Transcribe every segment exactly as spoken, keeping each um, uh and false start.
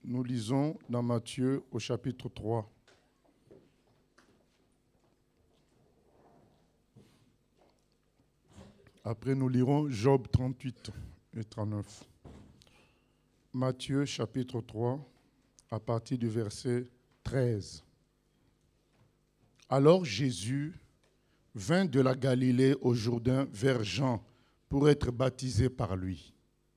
Nous lisons dans Matthieu au chapitre trois. Après, nous lirons Job trente-huit et trente-neuf. Matthieu chapitre trois, à partir du verset treize. Alors Jésus vint de la Galilée au Jourdain vers Jean pour être baptisé par lui.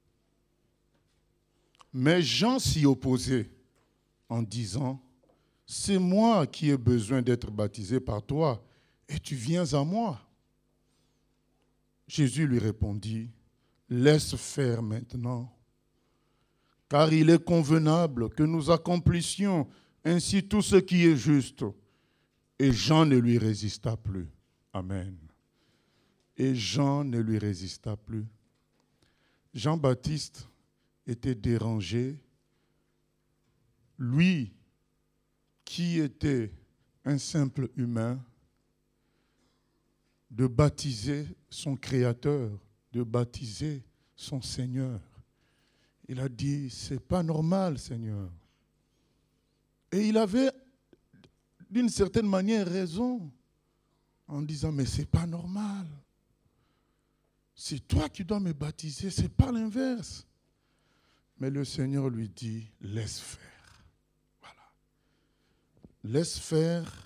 Mais Jean s'y opposait en disant, « C'est moi qui ai besoin d'être baptisé par toi, et tu viens à moi. » Jésus lui répondit, « Laisse faire maintenant, car il est convenable que nous accomplissions ainsi tout ce qui est juste. » Et Jean ne lui résista plus. Amen. Et Jean ne lui résista plus. Jean-Baptiste était dérangé. Lui, qui était un simple humain, de baptiser son Créateur, de baptiser son Seigneur. Il a dit, c'est pas normal, Seigneur. Et il avait, d'une certaine manière, raison, en disant, mais c'est pas normal. C'est toi qui dois me baptiser, c'est pas l'inverse. Mais le Seigneur lui dit, laisse faire. Voilà. Laisse faire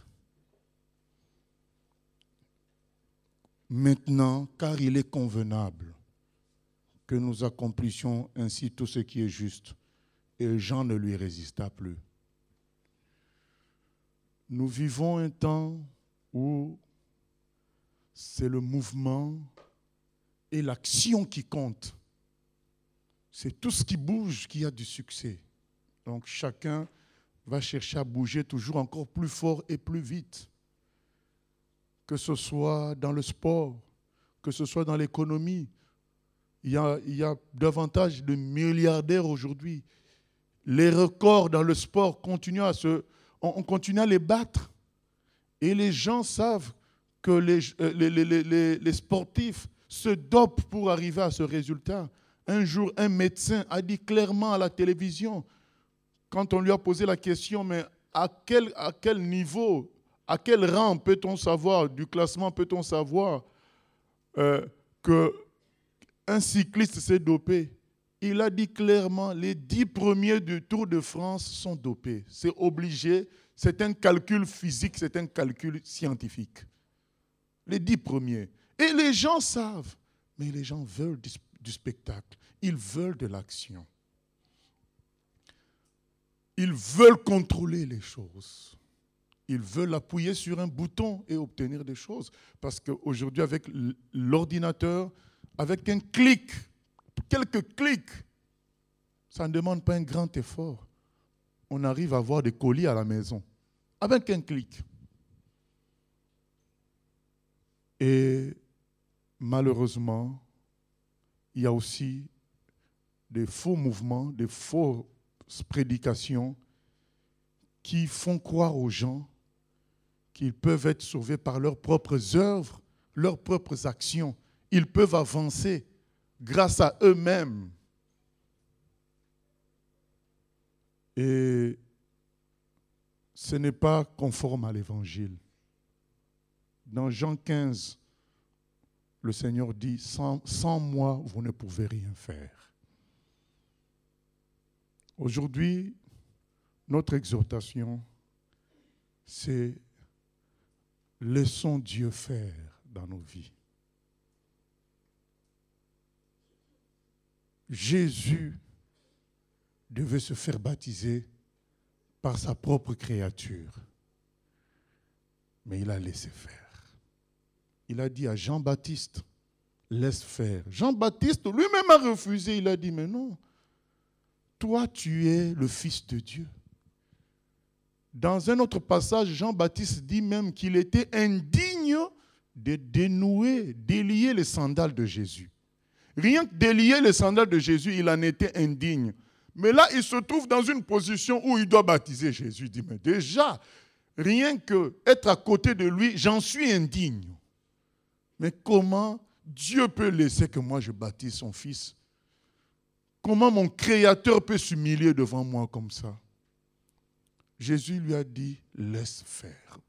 maintenant, car il est convenable que nous accomplissions ainsi tout ce qui est juste. Et Jean ne lui résista plus. Nous vivons un temps où c'est le mouvement et l'action qui comptent. C'est tout ce qui bouge qui a du succès. Donc chacun va chercher à bouger toujours encore plus fort et plus vite. Que ce soit dans le sport, que ce soit dans l'économie. Il y a, il y a davantage de milliardaires aujourd'hui. Les records dans le sport continuent à se, on, on continue à les battre. Et les gens savent que les, les, les, les, les sportifs se dopent pour arriver à ce résultat. Un jour, un médecin a dit clairement à la télévision, quand on lui a posé la question, mais à quel, à quel niveau, à quel rang peut-on savoir, du classement peut-on savoir euh, qu'un cycliste s'est dopé? Il a dit clairement, les dix premiers du Tour de France sont dopés. C'est obligé, c'est un calcul physique, c'est un calcul scientifique. Les dix premiers. Et les gens savent, mais les gens veulent du, du spectacle, ils veulent de l'action. Ils veulent contrôler les choses. Ils veulent appuyer sur un bouton et obtenir des choses. Parce qu'aujourd'hui, avec l'ordinateur, avec un clic, quelques clics, ça ne demande pas un grand effort. On arrive à avoir des colis à la maison, avec un clic. Et malheureusement, il y a aussi des faux mouvements, des fausses prédications qui font croire aux gens qu'ils peuvent être sauvés par leurs propres œuvres, leurs propres actions. Ils peuvent avancer grâce à eux-mêmes. Et ce n'est pas conforme à l'Évangile. Dans Jean quinze, le Seigneur dit, sans, sans moi, vous ne pouvez rien faire. Aujourd'hui, notre exhortation, c'est laissons Dieu faire dans nos vies. Jésus devait se faire baptiser par sa propre créature, mais il a laissé faire. Il a dit à Jean-Baptiste, laisse faire. Jean-Baptiste lui-même a refusé, il a dit, mais non, toi tu es le Fils de Dieu. Dans un autre passage, Jean-Baptiste dit même qu'il était indigne de dénouer, délier les sandales de Jésus. Rien que délier les sandales de Jésus, il en était indigne. Mais là, il se trouve dans une position où il doit baptiser Jésus. Il dit, mais déjà, rien qu'être à côté de lui, j'en suis indigne. Mais comment Dieu peut laisser que moi je baptise son fils? comment mon Créateur peut s'humilier devant moi comme ça? Jésus lui a dit, laisse faire.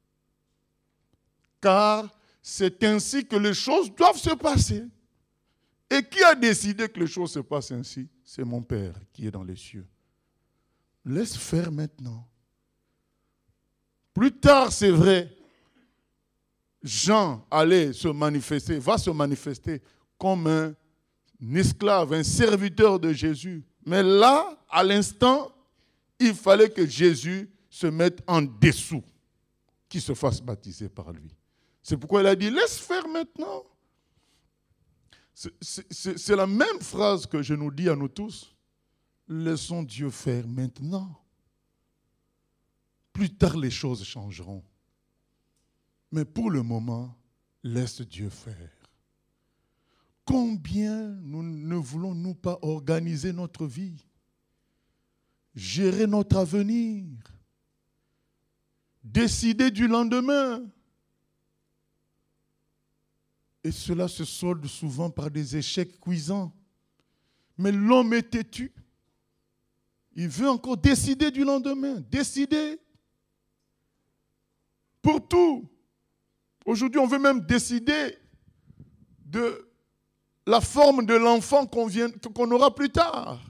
Car c'est ainsi que les choses doivent se passer. Et qui a décidé que les choses se passent ainsi? C'est mon Père qui est dans les cieux. Laisse faire maintenant. Plus tard, c'est vrai, Jean allait se manifester, va se manifester comme un esclave, un serviteur de Jésus. Mais là, à l'instant, il fallait que Jésus se mette en dessous, qu'il se fasse baptiser par lui. C'est pourquoi il a dit, laisse faire maintenant. C'est, c'est, c'est la même phrase que je nous dis à nous tous. Laissons Dieu faire maintenant. Plus tard, les choses changeront. Mais pour le moment, laisse Dieu faire. Combien nous ne voulons-nous pas organiser notre vie, gérer notre avenir, décider du lendemain? Et cela se solde souvent par des échecs cuisants. Mais l'homme est têtu. Il veut encore décider du lendemain, décider pour tout. Aujourd'hui, on veut même décider de la forme de l'enfant qu'on, vient, qu'on aura plus tard.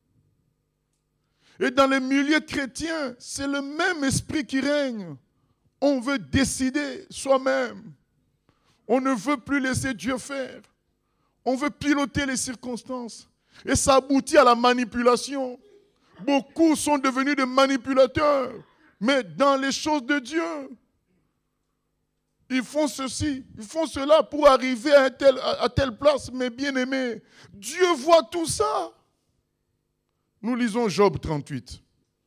Et dans les milieux chrétiens, c'est le même esprit qui règne. On veut décider soi-même. On ne veut plus laisser Dieu faire. On veut piloter les circonstances. Et ça aboutit à la manipulation. Beaucoup sont devenus des manipulateurs. Mais dans les choses de Dieu, ils font ceci, ils font cela pour arriver à, un tel, à, à telle place. Mais bien aimé, Dieu voit tout ça. Nous lisons Job trente-huit.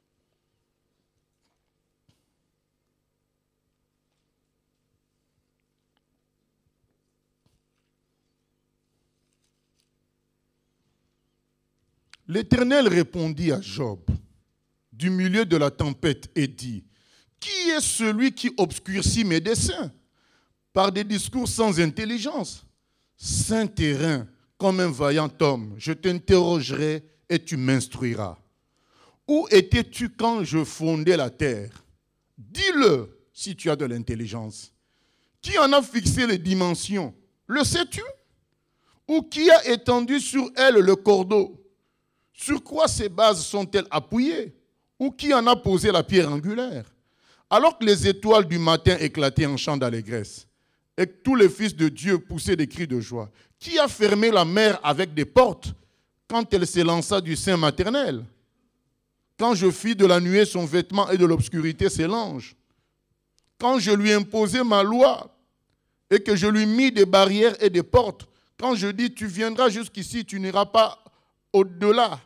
L'Éternel répondit à Job du milieu de la tempête et dit, « Qui est celui qui obscurcit mes desseins par des discours sans intelligence? Saint terrain, comme un vaillant homme, je t'interrogerai et tu m'instruiras. Où étais-tu quand je fondais la terre? Dis-le si tu as de l'intelligence. Qui en a fixé les dimensions? Le sais-tu? Ou qui a étendu sur elle le cordeau? Sur quoi ces bases sont-elles appuyées? Ou qui en a posé la pierre angulaire? Alors que les étoiles du matin éclataient en chants d'allégresse, et que tous les fils de Dieu poussaient des cris de joie, qui a fermé la mer avec des portes quand elle s'élança du sein maternel? Quand je fis de la nuée son vêtement et de l'obscurité ses langes? Quand je lui imposai ma loi et que je lui mis des barrières et des portes? Quand je dis tu viendras jusqu'ici, tu n'iras pas au-delà?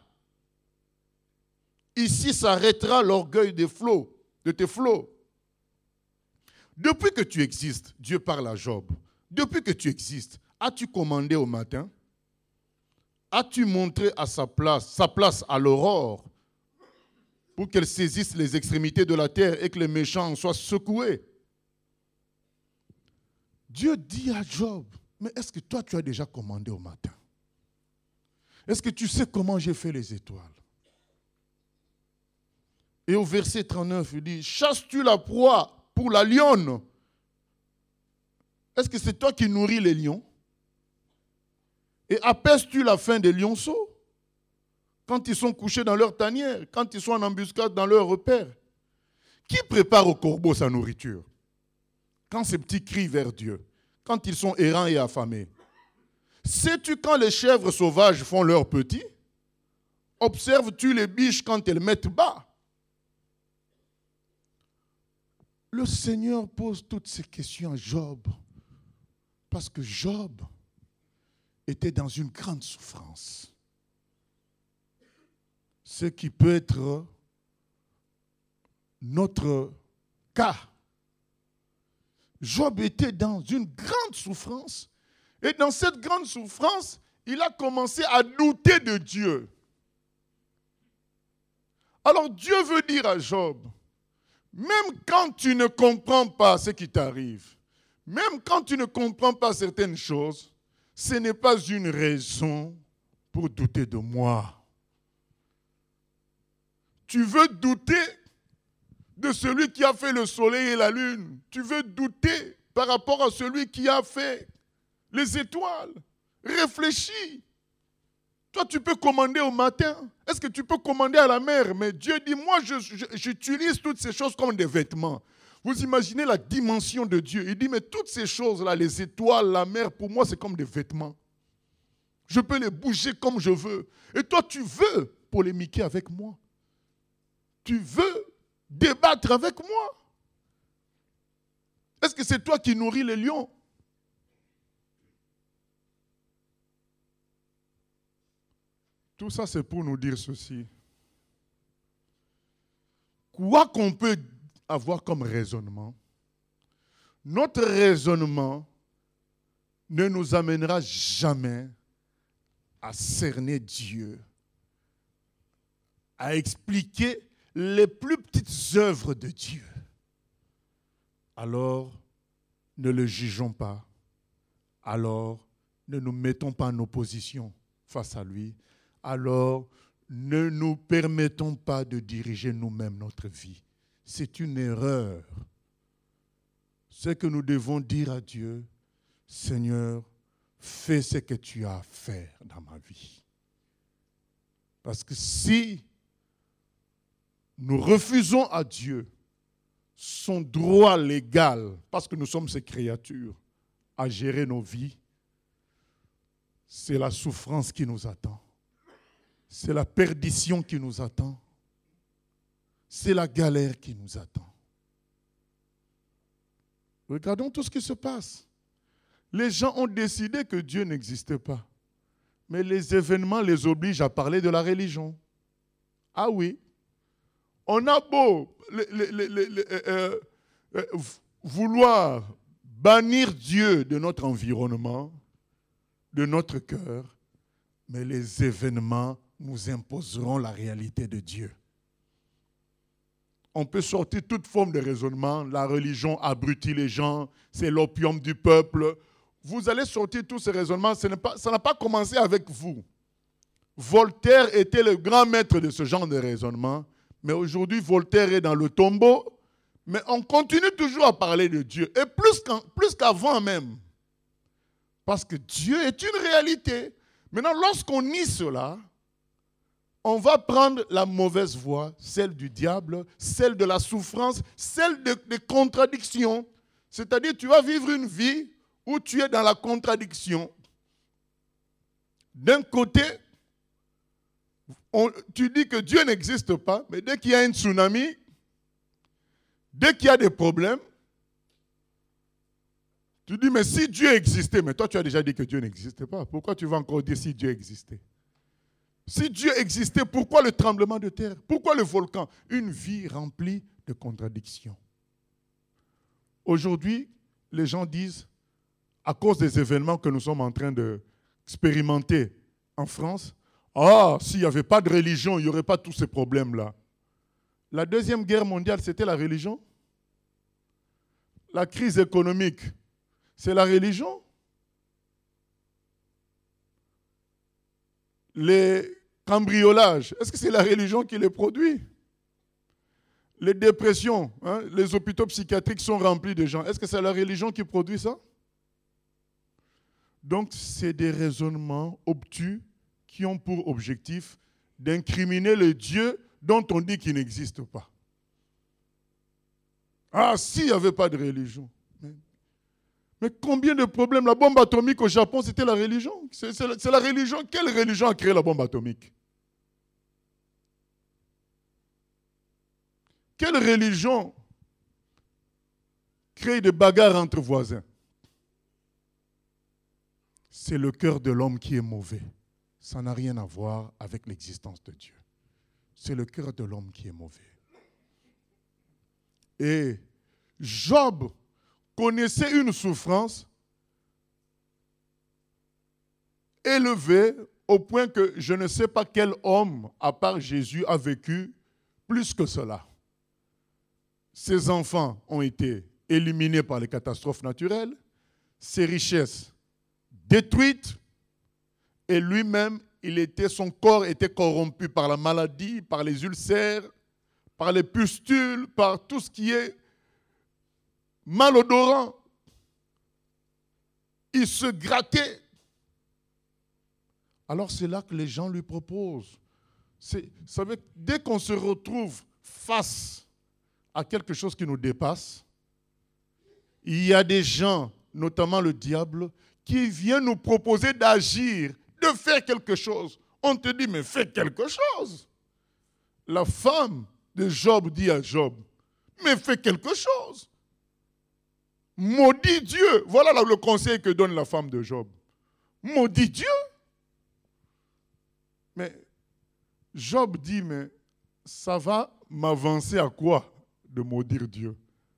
Ici s'arrêtera l'orgueil des flots, de tes flots. Depuis que tu existes, Dieu parle à Job. Depuis que tu existes, as-tu commandé au matin? As-tu montré à sa place, sa place à l'aurore pour qu'elle saisisse les extrémités de la terre et que les méchants soient secoués? Dieu dit à Job, mais est-ce que toi tu as déjà commandé au matin? Est-ce que tu sais comment j'ai fait les étoiles? Et au verset trente-neuf, il dit, chasses-tu la proie pour la lionne? Est-ce que c'est toi qui nourris les lions? Et apaises-tu la faim des lionceaux? Quand ils sont couchés dans leur tanière, quand ils sont en embuscade dans leur repère? Qui prépare au corbeau sa nourriture? Quand ces petits crient vers Dieu, quand ils sont errants et affamés? Sais-tu quand les chèvres sauvages font leurs petits? Observes-tu les biches quand elles mettent bas? Le Seigneur pose toutes ces questions à Job parce que Job était dans une grande souffrance. Ce qui peut être notre cas. Job était dans une grande souffrance. Et dans cette grande souffrance, il a commencé à douter de Dieu. Alors Dieu veut dire à Job, même quand tu ne comprends pas ce qui t'arrive, même quand tu ne comprends pas certaines choses, ce n'est pas une raison pour douter de moi. Tu veux douter de celui qui a fait le soleil et la lune. Tu veux douter par rapport à celui qui a fait les étoiles. Réfléchis. Toi, tu peux commander au matin. Est-ce que tu peux commander à la mer? Mais Dieu dit, moi, je, je, j'utilise toutes ces choses comme des vêtements. Vous imaginez la dimension de Dieu. Il dit, mais toutes ces choses-là, les étoiles, la mer, pour moi, c'est comme des vêtements. Je peux les bouger comme je veux. Et toi, tu veux polémiquer avec moi. Tu veux débattre avec moi. Est-ce que c'est toi qui nourris les lions? Tout ça, c'est pour nous dire ceci. Quoi qu'on peut avoir comme raisonnement, notre raisonnement ne nous amènera jamais à cerner Dieu, à expliquer les plus petites œuvres de Dieu. Alors, ne le jugeons pas. Alors, ne nous mettons pas en opposition face à lui. Alors, ne nous permettons pas de diriger nous-mêmes notre vie. C'est une erreur. C'est que nous devons dire à Dieu, Seigneur, fais ce que tu as à faire dans ma vie. Parce que si nous refusons à Dieu son droit légal, parce que nous sommes ses créatures, à gérer nos vies, c'est la souffrance qui nous attend. C'est la perdition qui nous attend. C'est la galère qui nous attend. Regardons tout ce qui se passe. Les gens ont décidé que Dieu n'existait pas. Mais les événements les obligent à parler de la religion. Ah oui. On a beau les, les, les, les, les, euh, euh, vouloir bannir Dieu de notre environnement, de notre cœur, mais les événements nous imposeront la réalité de Dieu. On peut sortir toute forme de raisonnement. La religion abrutit les gens, c'est l'opium du peuple. Vous allez sortir tous ces raisonnements, ce n'est pas, ça n'a pas commencé avec vous. Voltaire était le grand maître de ce genre de raisonnement, mais aujourd'hui Voltaire est dans le tombeau, mais on continue toujours à parler de Dieu, et plus, qu'en, plus qu'avant même. Parce que Dieu est une réalité. Maintenant, lorsqu'on nie cela, on va prendre la mauvaise voie, celle du diable, celle de la souffrance, celle des de contradictions. C'est-à-dire, tu vas vivre une vie où tu es dans la contradiction. D'un côté, on, tu dis que Dieu n'existe pas, mais dès qu'il y a un tsunami, dès qu'il y a des problèmes, tu dis, mais si Dieu existait, mais toi tu as déjà dit que Dieu n'existait pas, pourquoi tu vas encore dire si Dieu existait? Si Dieu existait, pourquoi le tremblement de terre? Pourquoi le volcan? Une vie remplie de contradictions. Aujourd'hui, les gens disent, à cause des événements que nous sommes en train d'expérimenter en France, ah, s'il n'y avait pas de religion, il n'y aurait pas tous ces problèmes-là. La Deuxième Guerre mondiale, c'était la religion? La crise économique, c'est la religion? Les cambriolages, est-ce que c'est la religion qui les produit? Les dépressions, hein, les hôpitaux psychiatriques sont remplis de gens. Est-ce que c'est la religion qui produit ça? Donc, c'est des raisonnements obtus qui ont pour objectif d'incriminer le Dieu dont on dit qu'il n'existe pas. Ah, s'il n'y avait pas de religion. Mais, mais combien de problèmes? La bombe atomique au Japon, c'était la religion. C'est, c'est, la, c'est la religion. Quelle religion a créé la bombe atomique? Quelle religion crée des bagarres entre voisins? C'est le cœur de l'homme qui est mauvais. Ça n'a rien à voir avec l'existence de Dieu. C'est le cœur de l'homme qui est mauvais. Et Job connaissait une souffrance élevée au point que je ne sais pas quel homme, à part Jésus, a vécu plus que cela. Ses enfants ont été éliminés par les catastrophes naturelles, ses richesses détruites, et lui-même, il était, son corps était corrompu par la maladie, par les ulcères, par les pustules, par tout ce qui est malodorant. Il se grattait. Alors c'est là que les gens lui proposent. C'est, vous savez, dès qu'on se retrouve face à quelque chose qui nous dépasse, il y a des gens, notamment le diable, qui viennent nous proposer d'agir, de faire quelque chose. On te dit, mais fais quelque chose. La femme de Job dit à Job, mais fais quelque chose. Maudit Dieu. Voilà le conseil que donne la femme de Job. Maudit Dieu. Mais Job dit, mais ça va m'avancer à quoi de maudire Dieu?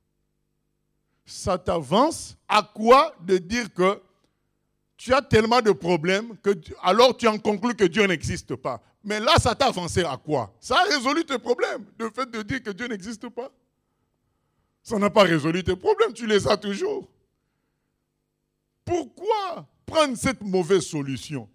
Ça t'avance à quoi de dire que tu as tellement de problèmes que alors tu en conclus que Dieu n'existe pas. Mais là, ça t'a avancé à quoi? Ça a résolu tes problèmes, le fait de dire que Dieu n'existe pas. Ça n'a pas résolu tes problèmes, tu les as toujours. Pourquoi prendre cette mauvaise solution?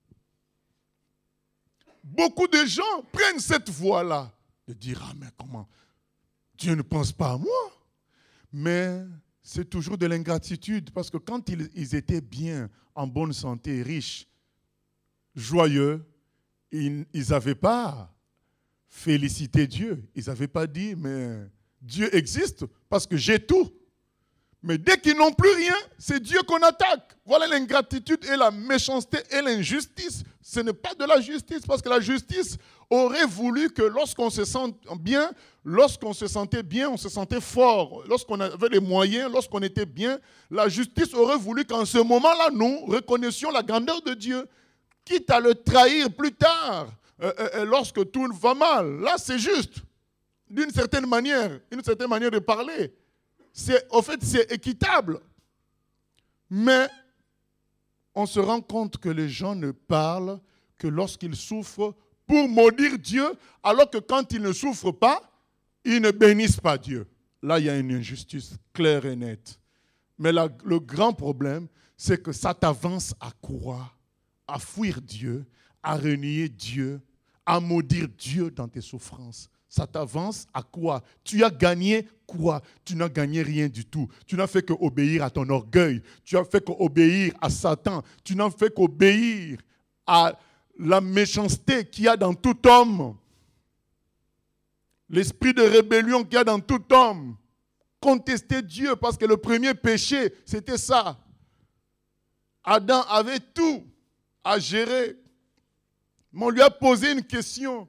Beaucoup de gens prennent cette voie-là, de dire, ah mais comment? Dieu ne pense pas à moi. Mais c'est toujours de l'ingratitude, parce que quand ils, ils étaient bien, en bonne santé, riches, joyeux, ils n'avaient pas félicité Dieu. Ils n'avaient pas dit, mais Dieu existe parce que j'ai tout. Mais dès qu'ils n'ont plus rien, c'est Dieu qu'on attaque. Voilà l'ingratitude et la méchanceté et l'injustice. Ce n'est pas de la justice, parce que la justice aurait voulu que lorsqu'on se sente bien, lorsqu'on se sentait bien, on se sentait fort, lorsqu'on avait les moyens, lorsqu'on était bien, la justice aurait voulu qu'en ce moment-là, nous reconnaissions la grandeur de Dieu, quitte à le trahir plus tard, euh, euh, lorsque tout va mal. Là, c'est juste, d'une certaine manière, une certaine manière de parler. C'est, au fait, c'est équitable. Mais on se rend compte que les gens ne parlent que lorsqu'ils souffrent pour maudire Dieu, alors que quand ils ne souffrent pas, ils ne bénissent pas Dieu. Là, il y a une injustice claire et nette. Mais la, le grand problème, c'est que ça t'avance à quoi? À fuir Dieu, à renier Dieu, à maudire Dieu dans tes souffrances. Ça t'avance à quoi? Tu as gagné quoi? Tu n'as gagné rien du tout. Tu n'as fait qu'obéir à ton orgueil. Tu as fait qu'obéir à Satan. Tu n'as fait qu'obéir à la méchanceté qu'il y a dans tout homme. L'esprit de rébellion qu'il y a dans tout homme. Contester Dieu, parce que le premier péché, c'était ça. Adam avait tout à gérer. Mais on lui a posé une question.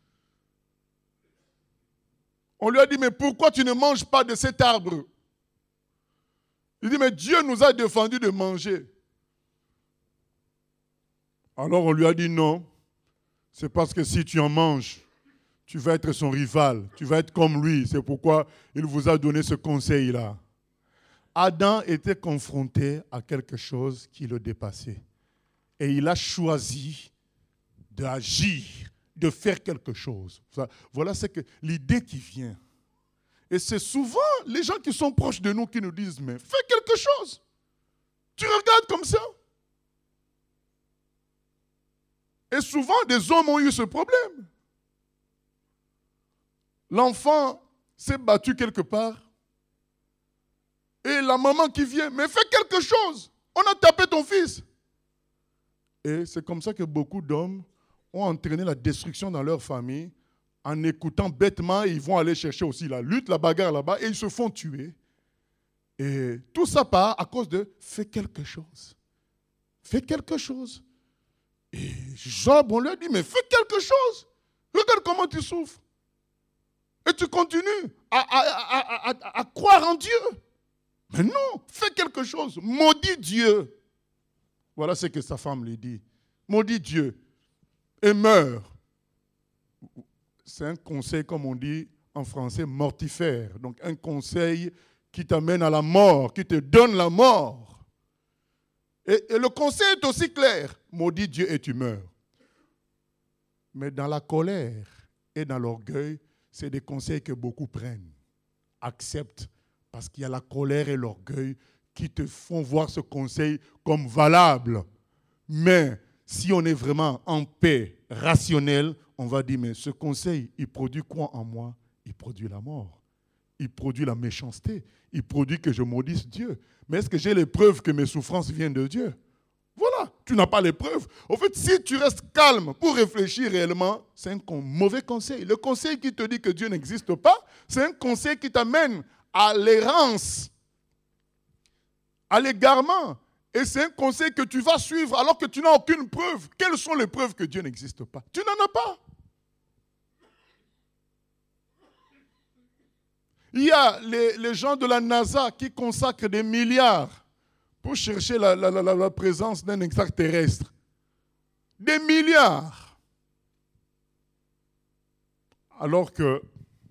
On lui a dit, mais pourquoi tu ne manges pas de cet arbre? Il dit, mais Dieu nous a défendu de manger. Alors on lui a dit, non, c'est parce que si tu en manges, tu vas être son rival, tu vas être comme lui. C'est pourquoi il vous a donné ce conseil-là. Adam était confronté à quelque chose qui le dépassait. Et il a choisi d'agir, de faire quelque chose. Voilà c'est que l'idée qui vient. Et c'est souvent les gens qui sont proches de nous qui nous disent, mais fais quelque chose. Tu regardes comme ça. Et souvent, des hommes ont eu ce problème. L'enfant s'est battu quelque part. Et la maman qui vient, mais fais quelque chose. On a tapé ton fils. Et c'est comme ça que beaucoup d'hommes ont entraîné la destruction dans leur famille en écoutant bêtement. Ils vont aller chercher aussi la lutte, la bagarre là-bas, et ils se font tuer. Et tout ça part à cause de « fais quelque chose ». Fais quelque chose. Et Job, on lui a dit, mais fais quelque chose. Regarde comment tu souffres. Et tu continues à, à, à, à, à croire en Dieu. Mais non, fais quelque chose. Maudis Dieu. Voilà ce que sa femme lui dit. Maudis Dieu et meurs. C'est un conseil, comme on dit en français, mortifère. Donc un conseil qui t'amène à la mort, qui te donne la mort. Et, et le conseil est aussi clair. Maudis Dieu et tu meurs. Mais dans la colère et dans l'orgueil, c'est des conseils que beaucoup prennent, acceptent, parce qu'il y a la colère et l'orgueil qui te font voir ce conseil comme valable. Mais si on est vraiment en paix, rationnel, on va dire, mais ce conseil, il produit quoi en moi? il produit la mort. Il produit la méchanceté. Il produit que je maudisse Dieu. Mais est-ce que j'ai les preuves que mes souffrances viennent de Dieu? Voilà, tu n'as pas les preuves. En fait, si tu restes calme pour réfléchir réellement, c'est un mauvais conseil. Le conseil qui te dit que Dieu n'existe pas, c'est un conseil qui t'amène à l'errance, à l'égarement. Et c'est un conseil que tu vas suivre alors que tu n'as aucune preuve. Quelles sont les preuves que Dieu n'existe pas? Tu n'en as pas. Il y a les, les gens de la NASA qui consacrent des milliards pour chercher la, la, la, la présence d'un extraterrestre. Des milliards. Alors que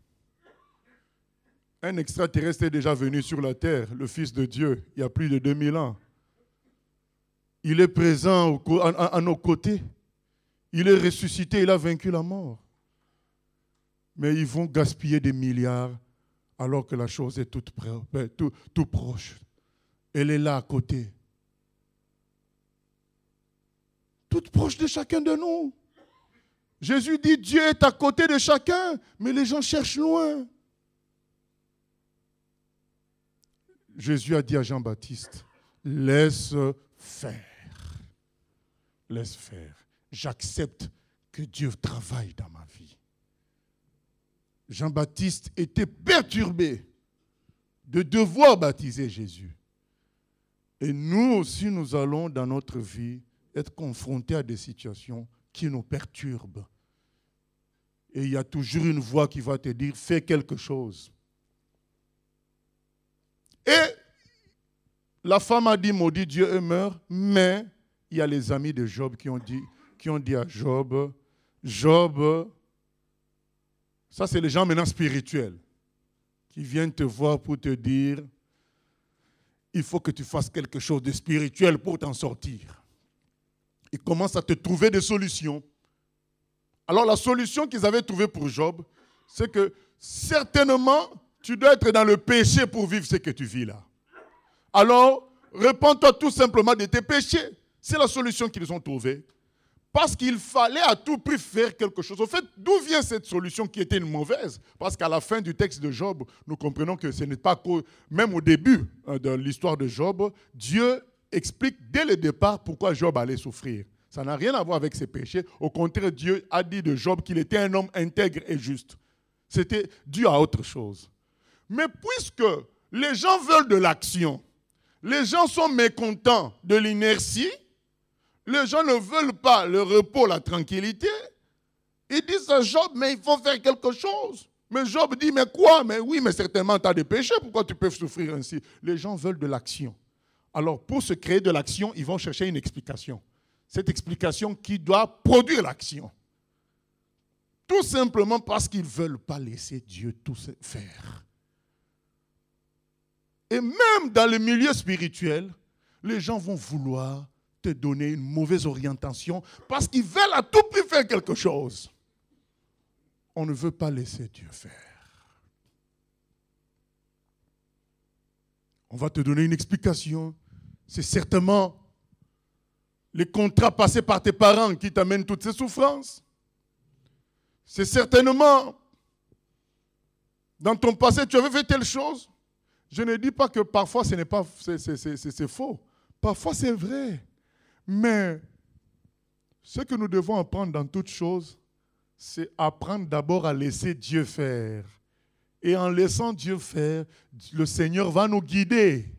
un extraterrestre est déjà venu sur la terre, le Fils de Dieu, il y a plus de deux mille ans. Il est présent au, à, à nos côtés. Il est ressuscité, il a vaincu la mort. Mais ils vont gaspiller des milliards alors que la chose est toute près, tout, tout proche. Elle est là à côté. Toute proche de chacun de nous. Jésus dit, Dieu est à côté de chacun, mais les gens cherchent loin. Jésus a dit à Jean-Baptiste, laisse faire. Laisse faire. J'accepte que Dieu travaille dans ma vie. Jean-Baptiste était perturbé de devoir baptiser Jésus. Et nous aussi, nous allons dans notre vie être confrontés à des situations qui nous perturbent. Et il y a toujours une voix qui va te dire, fais quelque chose. Et la femme a dit, maudit Dieu et meurt, mais il y a les amis de Job qui ont dit, qui ont dit à Job, Job, ça c'est les gens maintenant spirituels, qui viennent te voir pour te dire, il faut que tu fasses quelque chose de spirituel pour t'en sortir. Ils commencent à te trouver des solutions. Alors la solution qu'ils avaient trouvée pour Job, c'est que certainement, tu dois être dans le péché pour vivre ce que tu vis là. Alors, répands-toi tout simplement de tes péchés. C'est la solution qu'ils ont trouvée. Parce qu'il fallait à tout prix faire quelque chose. En fait, d'où vient cette solution qui était une mauvaise? Parce qu'à la fin du texte de Job, nous comprenons que ce n'est pas qu'au, même au début de l'histoire de Job, Dieu explique dès le départ pourquoi Job allait souffrir. Ça n'a rien à voir avec ses péchés. Au contraire, Dieu a dit de Job qu'il était un homme intègre et juste. C'était dû à autre chose. Mais puisque les gens veulent de l'action, les gens sont mécontents de l'inertie, les gens ne veulent pas le repos, la tranquillité, ils disent à Job, mais il faut faire quelque chose. Mais Job dit, mais quoi? Mais oui, mais certainement tu as des péchés, pourquoi tu peux souffrir ainsi? Les gens veulent de l'action. Alors, pour se créer de l'action, ils vont chercher une explication. Cette explication qui doit produire l'action. Tout simplement parce qu'ils ne veulent pas laisser Dieu tout faire. Et même dans le milieu spirituel, les gens vont vouloir te donner une mauvaise orientation parce qu'ils veulent à tout prix faire quelque chose. On ne veut pas laisser Dieu faire. On va te donner une explication. C'est certainement les contrats passés par tes parents qui t'amènent toutes ces souffrances. C'est certainement dans ton passé, tu avais fait telle chose. Je ne dis pas que parfois ce n'est pas, c'est, c'est, c'est, c'est faux. Parfois c'est vrai. Mais ce que nous devons apprendre dans toutes choses, c'est apprendre d'abord à laisser Dieu faire. Et en laissant Dieu faire, le Seigneur va nous guider.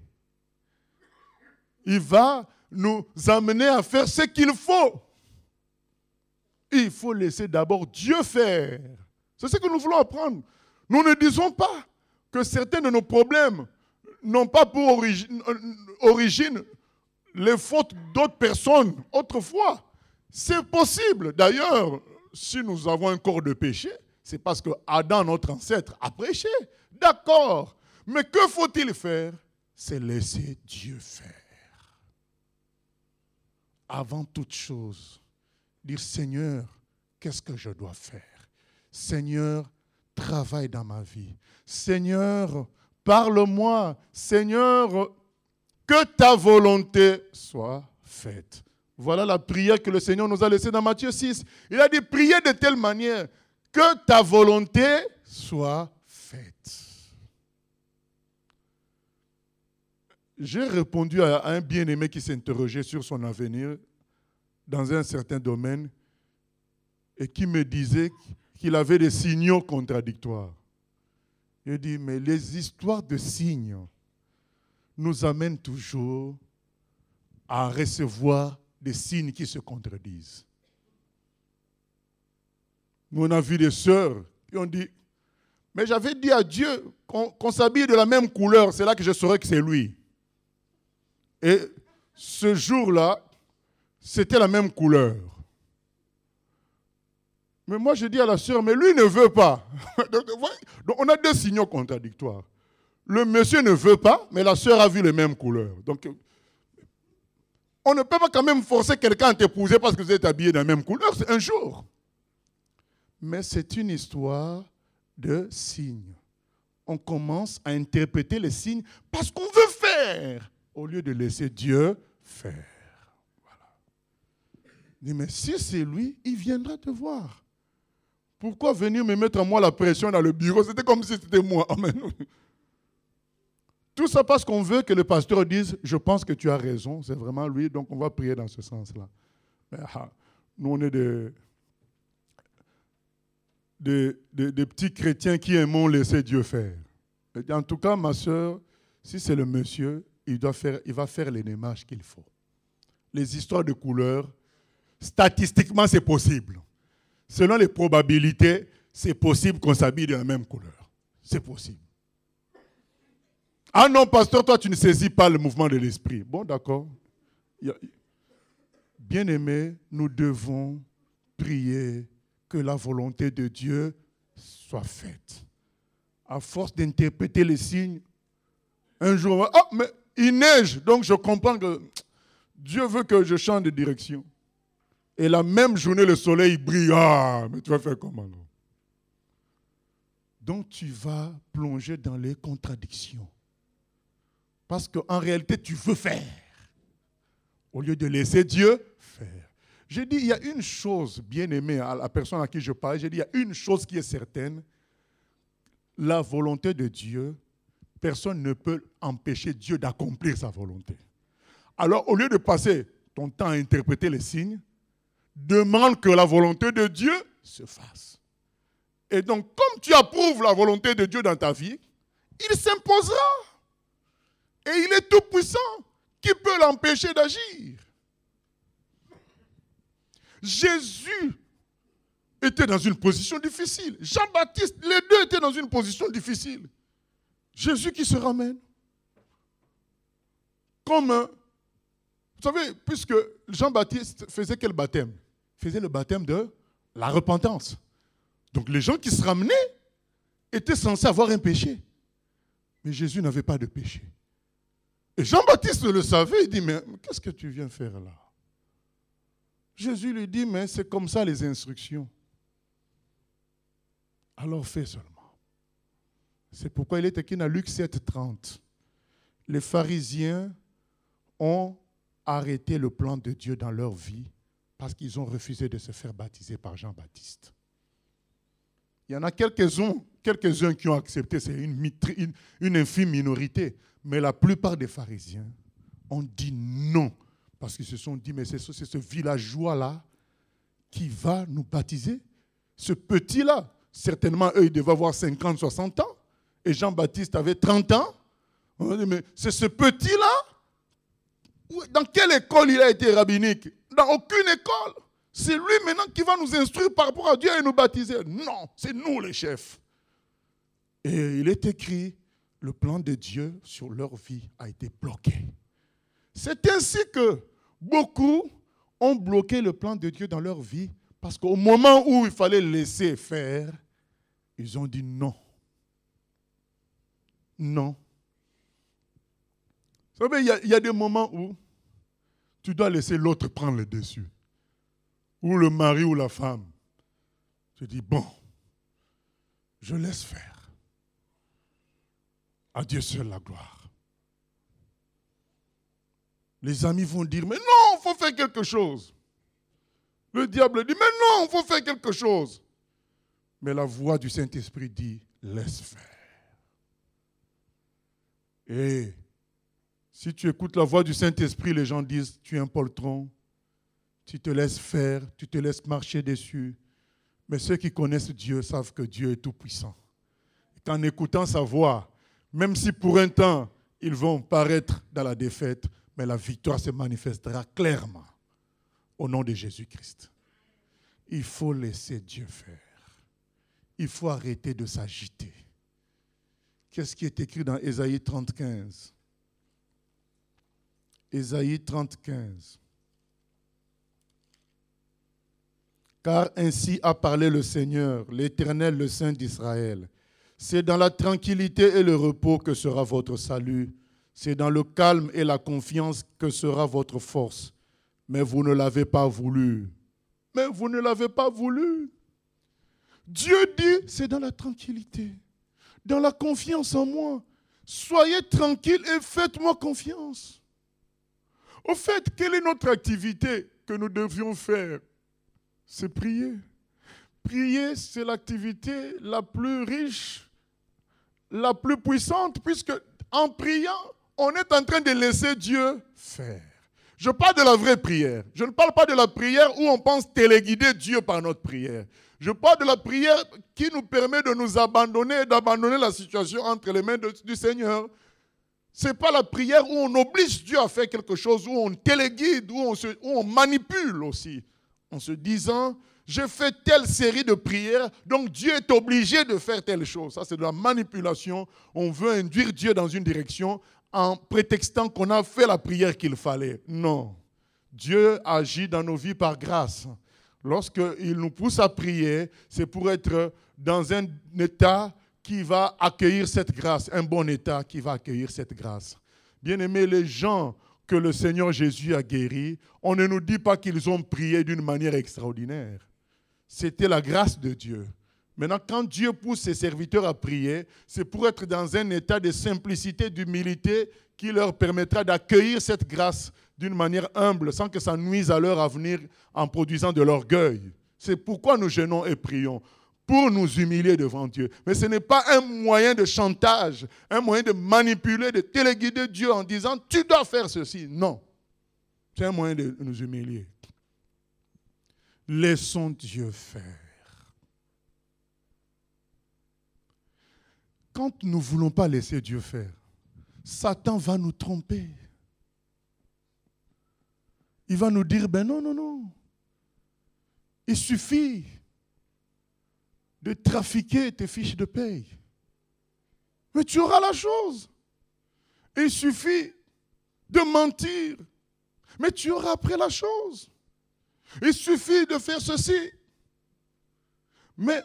Il va nous amener à faire ce qu'il faut. Il faut laisser d'abord Dieu faire. C'est ce que nous voulons apprendre. Nous ne disons pas que certains de nos problèmes n'ont pas pour origine, origine les fautes d'autres personnes autrefois. C'est possible. D'ailleurs, si nous avons un corps de péché, c'est parce que Adam, notre ancêtre, a péché. D'accord. Mais que faut-il faire? C'est laisser Dieu faire. Avant toute chose, dire Seigneur, qu'est-ce que je dois faire? Seigneur, travaille dans ma vie. Seigneur, parle-moi. Seigneur, que ta volonté soit faite. Voilà la prière que le Seigneur nous a laissée dans Matthieu six. Il a dit, priez de telle manière que que ta volonté soit faite. J'ai répondu à un bien-aimé qui s'interrogeait sur son avenir dans un certain domaine et qui me disait qu'il avait des signaux contradictoires. Je dis, mais les histoires de signes nous amènent toujours à recevoir des signes qui se contredisent. Nous, on a vu des sœurs qui ont dit, mais j'avais dit à Dieu qu'on, qu'on s'habille de la même couleur, c'est là que je saurais que c'est lui. Et ce jour-là, c'était la même couleur. Mais moi, je dis à la sœur, mais lui ne veut pas. Donc, on a deux signaux contradictoires. Le monsieur ne veut pas, mais la sœur a vu les mêmes couleurs. Donc, on ne peut pas quand même forcer quelqu'un à t'épouser parce que vous êtes habillés de la même couleur. C'est un jour. Mais c'est une histoire de signes. On commence à interpréter les signes parce qu'on veut faire, au lieu de laisser Dieu faire. Voilà. Il dit, mais si c'est lui, il viendra te voir. Pourquoi venir me mettre à moi la pression dans le bureau? C'était comme si c'était moi. Amen. Tout ça parce qu'on veut que le pasteur dise, je pense que tu as raison, c'est vraiment lui, donc on va prier dans ce sens-là. Mais, ah, nous, on est des, des, des, des petits chrétiens qui aimons laisser Dieu faire. Et en tout cas, ma soeur, si c'est le monsieur, il, doit faire, il va faire l'énémage qu'il faut. Les histoires de couleurs, statistiquement, c'est possible. Selon les probabilités, c'est possible qu'on s'habille de la même couleur. C'est possible. Ah non, pasteur, toi, tu ne saisis pas le mouvement de l'esprit. Bon, d'accord. Bien-aimés, nous devons prier que la volonté de Dieu soit faite. À force d'interpréter les signes, un jour, ah, mais il neige, donc je comprends que Dieu veut que je change de direction. Et la même journée, le soleil brille. Ah, mais tu vas faire comment? Non? Donc tu vas plonger dans les contradictions. Parce qu'en réalité, tu veux faire. Au lieu de laisser Dieu faire. J'ai dit, il y a une chose, bien aimée à la personne à qui je parle, j'ai dit, il y a une chose qui est certaine. La volonté de Dieu, personne ne peut empêcher Dieu d'accomplir sa volonté. Alors, au lieu de passer ton temps à interpréter les signes, demande que la volonté de Dieu se fasse. Et donc, comme tu approuves la volonté de Dieu dans ta vie, il s'imposera. Et il est tout puissant. Qui peut l'empêcher d'agir? Jésus était dans une position difficile. Jean-Baptiste, les deux étaient dans une position difficile. Jésus qui se ramène. Comme, un, vous savez, puisque Jean-Baptiste faisait quel baptême? Il faisait le baptême de la repentance. Donc les gens qui se ramenaient étaient censés avoir un péché. Mais Jésus n'avait pas de péché. Et Jean-Baptiste le savait, il dit, mais qu'est-ce que tu viens faire là? Jésus lui dit, mais c'est comme ça les instructions. Alors fais seulement. C'est pourquoi il est écrit dans Luc sept, trente. Les pharisiens ont arrêté le plan de Dieu dans leur vie parce qu'ils ont refusé de se faire baptiser par Jean-Baptiste. Il y en a quelques-uns, quelques-uns qui ont accepté, c'est une, une, une infime minorité. Mais la plupart des pharisiens ont dit non. Parce qu'ils se sont dit, mais c'est ce, c'est ce villageois-là qui va nous baptiser. Ce petit-là, certainement, eux, ils devaient avoir cinquante, soixante ans. Et Jean-Baptiste avait trente ans. On a dit, mais c'est ce petit-là? Dans quelle école il a été rabbinique? Dans aucune école. C'est lui maintenant qui va nous instruire par rapport à Dieu et nous baptiser. Non, c'est nous les chefs. Et il est écrit, le plan de Dieu sur leur vie a été bloqué. C'est ainsi que beaucoup ont bloqué le plan de Dieu dans leur vie parce qu'au moment où il fallait laisser faire, ils ont dit non. Non. Vous savez, il y a, il y a des moments où tu dois laisser l'autre prendre le dessus. Ou le mari ou la femme. Tu dis, bon, je laisse faire. À Dieu seul la gloire. Les amis vont dire, mais non, il faut faire quelque chose. Le diable dit, mais non, il faut faire quelque chose. Mais la voix du Saint-Esprit dit, laisse faire. Et si tu écoutes la voix du Saint-Esprit, les gens disent, tu es un poltron, tu te laisses faire, tu te laisses marcher dessus. Mais ceux qui connaissent Dieu savent que Dieu est tout-puissant. En écoutant sa voix, même si pour un temps, ils vont paraître dans la défaite, mais la victoire se manifestera clairement au nom de Jésus-Christ. Il faut laisser Dieu faire. Il faut arrêter de s'agiter. Qu'est-ce qui est écrit dans Ésaïe trente, quinze? Ésaïe trente, quinze. Car ainsi a parlé le Seigneur, l'Éternel, le Saint d'Israël. C'est dans la tranquillité et le repos que sera votre salut. C'est dans le calme et la confiance que sera votre force. Mais vous ne l'avez pas voulu. Mais vous ne l'avez pas voulu. Dieu dit, c'est dans la tranquillité, dans la confiance en moi. Soyez tranquille et faites-moi confiance. Au fait, quelle est notre activité que nous devions faire? C'est prier. Prier, c'est l'activité la plus riche, la plus puissante, puisque en priant, on est en train de laisser Dieu faire. Je parle de la vraie prière. Je ne parle pas de la prière où on pense téléguider Dieu par notre prière. Je parle de la prière qui nous permet de nous abandonner et d'abandonner la situation entre les mains de, du Seigneur. Ce n'est pas la prière où on oblige Dieu à faire quelque chose, où on téléguide, où on, se, où on manipule aussi, en se disant, j'ai fait telle série de prières, donc Dieu est obligé de faire telle chose. Ça, c'est de la manipulation. On veut induire Dieu dans une direction en prétextant qu'on a fait la prière qu'il fallait. Non. Dieu agit dans nos vies par grâce. Lorsqu'il nous pousse à prier, c'est pour être dans un état qui va accueillir cette grâce, un bon état qui va accueillir cette grâce. Bien-aimés, les gens que le Seigneur Jésus a guéris, on ne nous dit pas qu'ils ont prié d'une manière extraordinaire. C'était la grâce de Dieu. Maintenant, quand Dieu pousse ses serviteurs à prier, c'est pour être dans un état de simplicité, d'humilité qui leur permettra d'accueillir cette grâce d'une manière humble, sans que ça nuise à leur avenir en produisant de l'orgueil. C'est pourquoi nous jeûnons et prions, pour nous humilier devant Dieu. Mais ce n'est pas un moyen de chantage, un moyen de manipuler, de téléguider Dieu en disant « tu dois faire ceci ». Non, c'est un moyen de nous humilier. Laissons Dieu faire. Quand nous ne voulons pas laisser Dieu faire, Satan va nous tromper. Il va nous dire, ben non, non, non. Il suffit de trafiquer tes fiches de paye. Mais tu auras la chose. Il suffit de mentir. Mais tu auras après la chose. Il suffit de faire ceci. Mais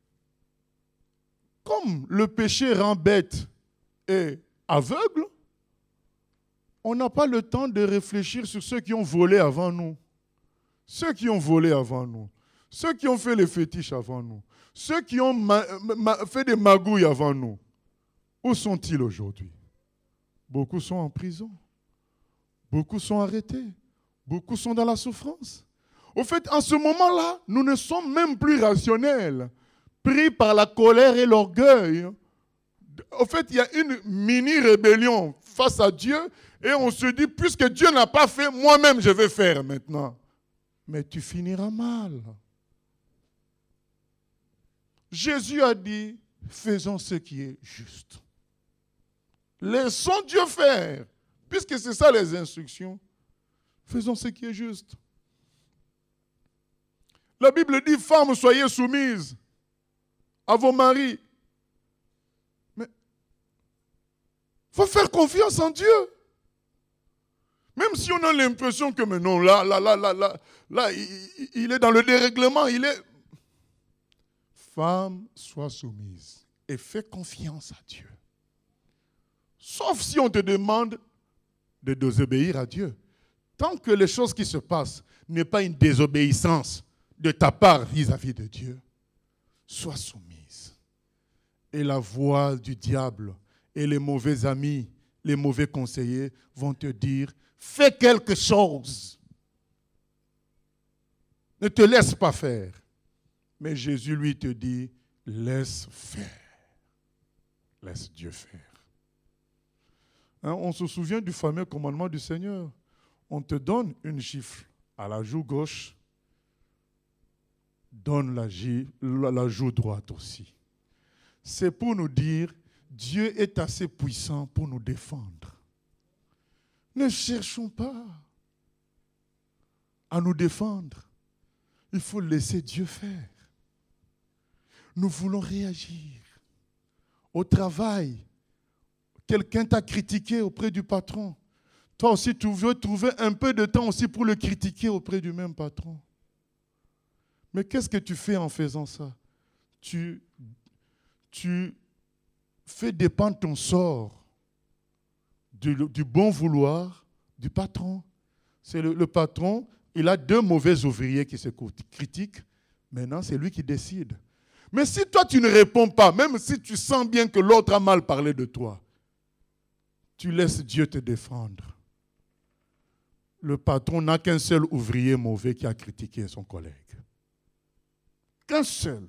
comme le péché rend bête et aveugle, on n'a pas le temps de réfléchir sur ceux qui ont volé avant nous. Ceux qui ont volé avant nous. Ceux qui ont fait les fétiches avant nous. Ceux qui ont ma- ma- fait des magouilles avant nous. Où sont-ils aujourd'hui? Beaucoup sont en prison. Beaucoup sont arrêtés. Beaucoup sont dans la souffrance. Au fait, en ce moment-là, nous ne sommes même plus rationnels, pris par la colère et l'orgueil. Au fait, il y a une mini-rébellion face à Dieu et on se dit, puisque Dieu n'a pas fait, moi-même je vais faire maintenant. Mais tu finiras mal. Jésus a dit, faisons ce qui est juste. Laissons Dieu faire, puisque c'est ça les instructions. Faisons ce qui est juste. La Bible dit, femmes, soyez soumises à vos maris. Mais il faut faire confiance en Dieu. Même si on a l'impression que, mais non, là, là, là, là, là, là, il, il est dans le dérèglement, il est... Femme, sois soumise et fais confiance à Dieu. Sauf si on te demande de désobéir à Dieu. Tant que les choses qui se passent n'est pas une désobéissance de ta part vis-à-vis de Dieu, sois soumise. Et la voix du diable et les mauvais amis, les mauvais conseillers vont te dire, fais quelque chose. Ne te laisse pas faire. Mais Jésus, lui, te dit, Laisse faire. Laisse Dieu faire. Hein, on se souvient du fameux commandement du Seigneur. On te donne une gifle à la joue gauche, donne la, gifle, la, la joue droite aussi. C'est pour nous dire, Dieu est assez puissant pour nous défendre. Ne cherchons pas à nous défendre. Il faut laisser Dieu faire. Nous voulons réagir. Au travail, quelqu'un t'a critiqué auprès du patron. Toi aussi, tu veux trouver un peu de temps aussi pour le critiquer auprès du même patron. Mais qu'est-ce que tu fais en faisant ça? Tu, tu fais dépendre ton sort du, du bon vouloir du patron. C'est le, le patron, il a deux mauvais ouvriers qui se critiquent. Maintenant, c'est lui qui décide. Mais si toi, tu ne réponds pas, même si tu sens bien que l'autre a mal parlé de toi, tu laisses Dieu te défendre. Le patron n'a qu'un seul ouvrier mauvais qui a critiqué son collègue. Qu'un seul.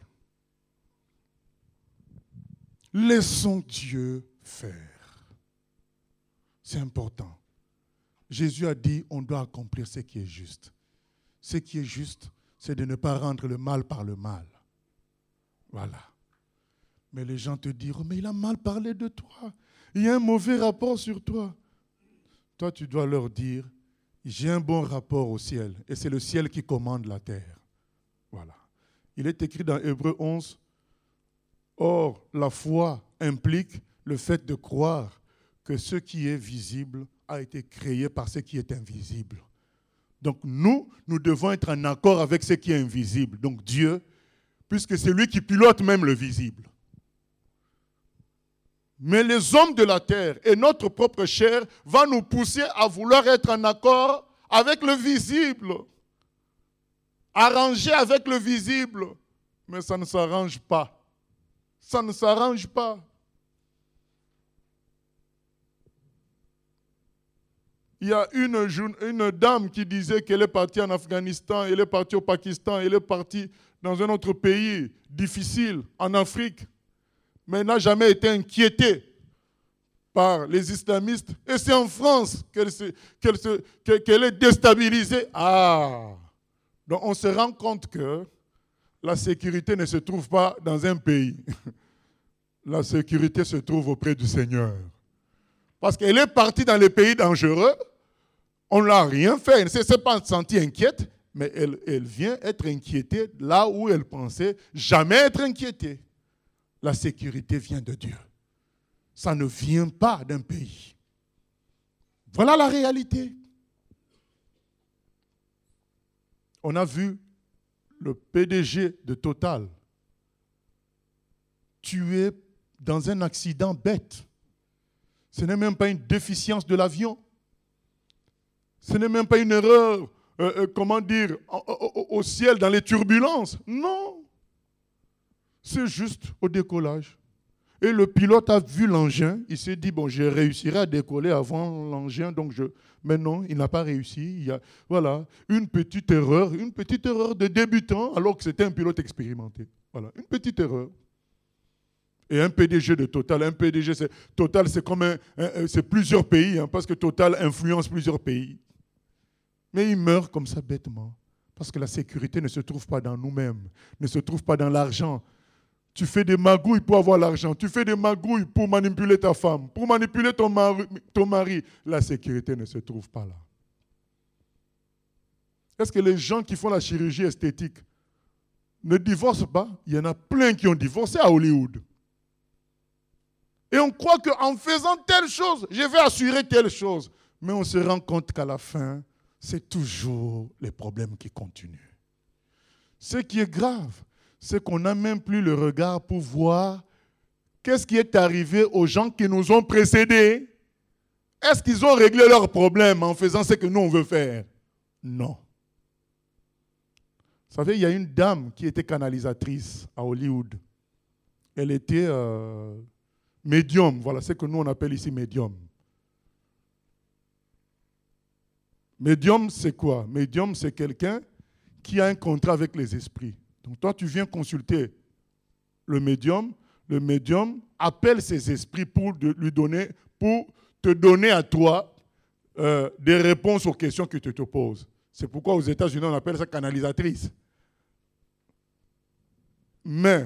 Laissons Dieu faire. C'est important. Jésus a dit, on doit accomplir ce qui est juste. Ce qui est juste, c'est de ne pas rendre le mal par le mal. Voilà. Mais les gens te diront, mais il a mal parlé de toi. Il y a un mauvais rapport sur toi. Toi, tu dois leur dire, j'ai un bon rapport au ciel. Et c'est le ciel qui commande la terre. Voilà. Il est écrit dans Hébreux onze, or, la foi implique le fait de croire que ce qui est visible a été créé par ce qui est invisible. Donc nous, nous devons être en accord avec ce qui est invisible. Donc Dieu, puisque c'est lui qui pilote même le visible. Mais les hommes de la terre et notre propre chair vont nous pousser à vouloir être en accord avec le visible. Arranger avec le visible. Mais ça ne s'arrange pas. Ça ne s'arrange pas. Il y a une, une dame qui disait qu'elle est partie en Afghanistan, elle est partie au Pakistan, elle est partie dans un autre pays difficile, en Afrique, mais elle n'a jamais été inquiétée par les islamistes. Et c'est en France qu'elle, se, qu'elle, se, qu'elle est déstabilisée. Ah! Donc on se rend compte que la sécurité ne se trouve pas dans un pays. La sécurité se trouve auprès du Seigneur. Parce qu'elle est partie dans les pays dangereux, on ne l'a rien fait, elle ne s'est pas sentie inquiète, mais elle, elle vient être inquiétée là où elle pensait jamais être inquiétée. La sécurité vient de Dieu. Ça ne vient pas d'un pays. Voilà la réalité. On a vu le P D G de Total tué dans un accident bête. Ce n'est même pas une déficience de l'avion. Ce n'est même pas une erreur, euh, euh, comment dire, au, au, au ciel, dans les turbulences. Non. C'est juste au décollage. Et le pilote a vu l'engin. Il s'est dit, bon, je réussirai à décoller avant l'engin. Donc je... Mais non, il n'a pas réussi. Il y a, voilà, une petite erreur, une petite erreur de débutant, alors que c'était un pilote expérimenté. Voilà, une petite erreur. Et un P D G de Total, un P D G, c'est, Total, c'est comme un, un, c'est plusieurs pays, hein, parce que Total influence plusieurs pays. Mais il meurt comme ça bêtement, parce que la sécurité ne se trouve pas dans nous-mêmes, ne se trouve pas dans l'argent. Tu fais des magouilles pour avoir l'argent, tu fais des magouilles pour manipuler ta femme, pour manipuler ton mari, ton mari. La sécurité ne se trouve pas là. Est-ce que les gens qui font la chirurgie esthétique ne divorcent pas? Il y en a plein qui ont divorcé à Hollywood. Et on croit qu'en faisant telle chose, je vais assurer telle chose. Mais on se rend compte qu'à la fin, c'est toujours les problèmes qui continuent. Ce qui est grave, c'est qu'on n'a même plus le regard pour voir qu'est-ce qui est arrivé aux gens qui nous ont précédés. Est-ce qu'ils ont réglé leurs problèmes en faisant ce que nous on veut faire? Non. Vous savez, il y a une dame qui était canalisatrice à Hollywood. Elle était euh, médium, voilà ce que nous on appelle ici médium. Médium, c'est quoi? Médium, c'est quelqu'un qui a un contrat avec les esprits. Donc toi, tu viens consulter le médium, le médium appelle ses esprits pour de, lui donner, pour te donner à toi euh, des réponses aux questions que tu te poses. C'est pourquoi aux États-Unis, on appelle ça canalisatrice. Mais,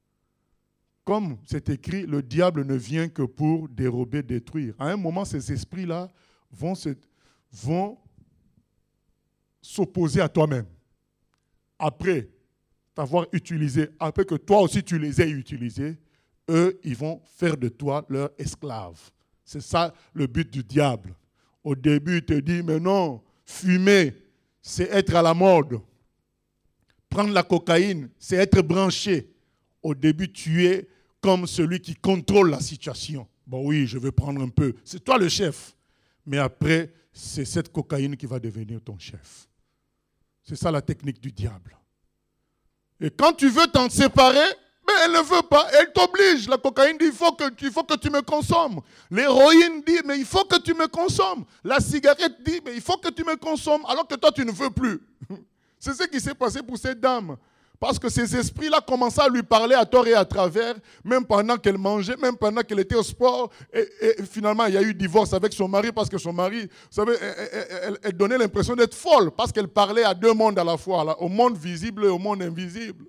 comme c'est écrit, le diable ne vient que pour dérober, détruire. À un moment, ces esprits-là vont, se, vont s'opposer à toi-même. Après t'avoir utilisé, après que toi aussi tu les aies utilisés, eux, ils vont faire de toi leur esclave. C'est ça le but du diable. Au début, il te dit, mais non, fumer, c'est être à la mode. Prendre la cocaïne, c'est être branché. Au début, tu es comme celui qui contrôle la situation. Bon oui, je vais prendre un peu. C'est toi le chef. Mais après, c'est cette cocaïne qui va devenir ton chef. C'est ça la technique du diable. Et quand tu veux t'en séparer, mais elle ne veut pas, elle t'oblige. La cocaïne dit, il faut que, il faut que tu me consommes. L'héroïne dit, mais il faut que tu me consommes. La cigarette dit, mais il faut que tu me consommes, alors que toi, tu ne veux plus. C'est ce qui s'est passé pour cette dame. Parce que ces esprits-là commençaient à lui parler à tort et à travers, même pendant qu'elle mangeait, même pendant qu'elle était au sport. Et, et finalement, il y a eu divorce avec son mari parce que son mari, vous savez, elle, elle, elle donnait l'impression d'être folle parce qu'elle parlait à deux mondes à la fois, là, au monde visible et au monde invisible.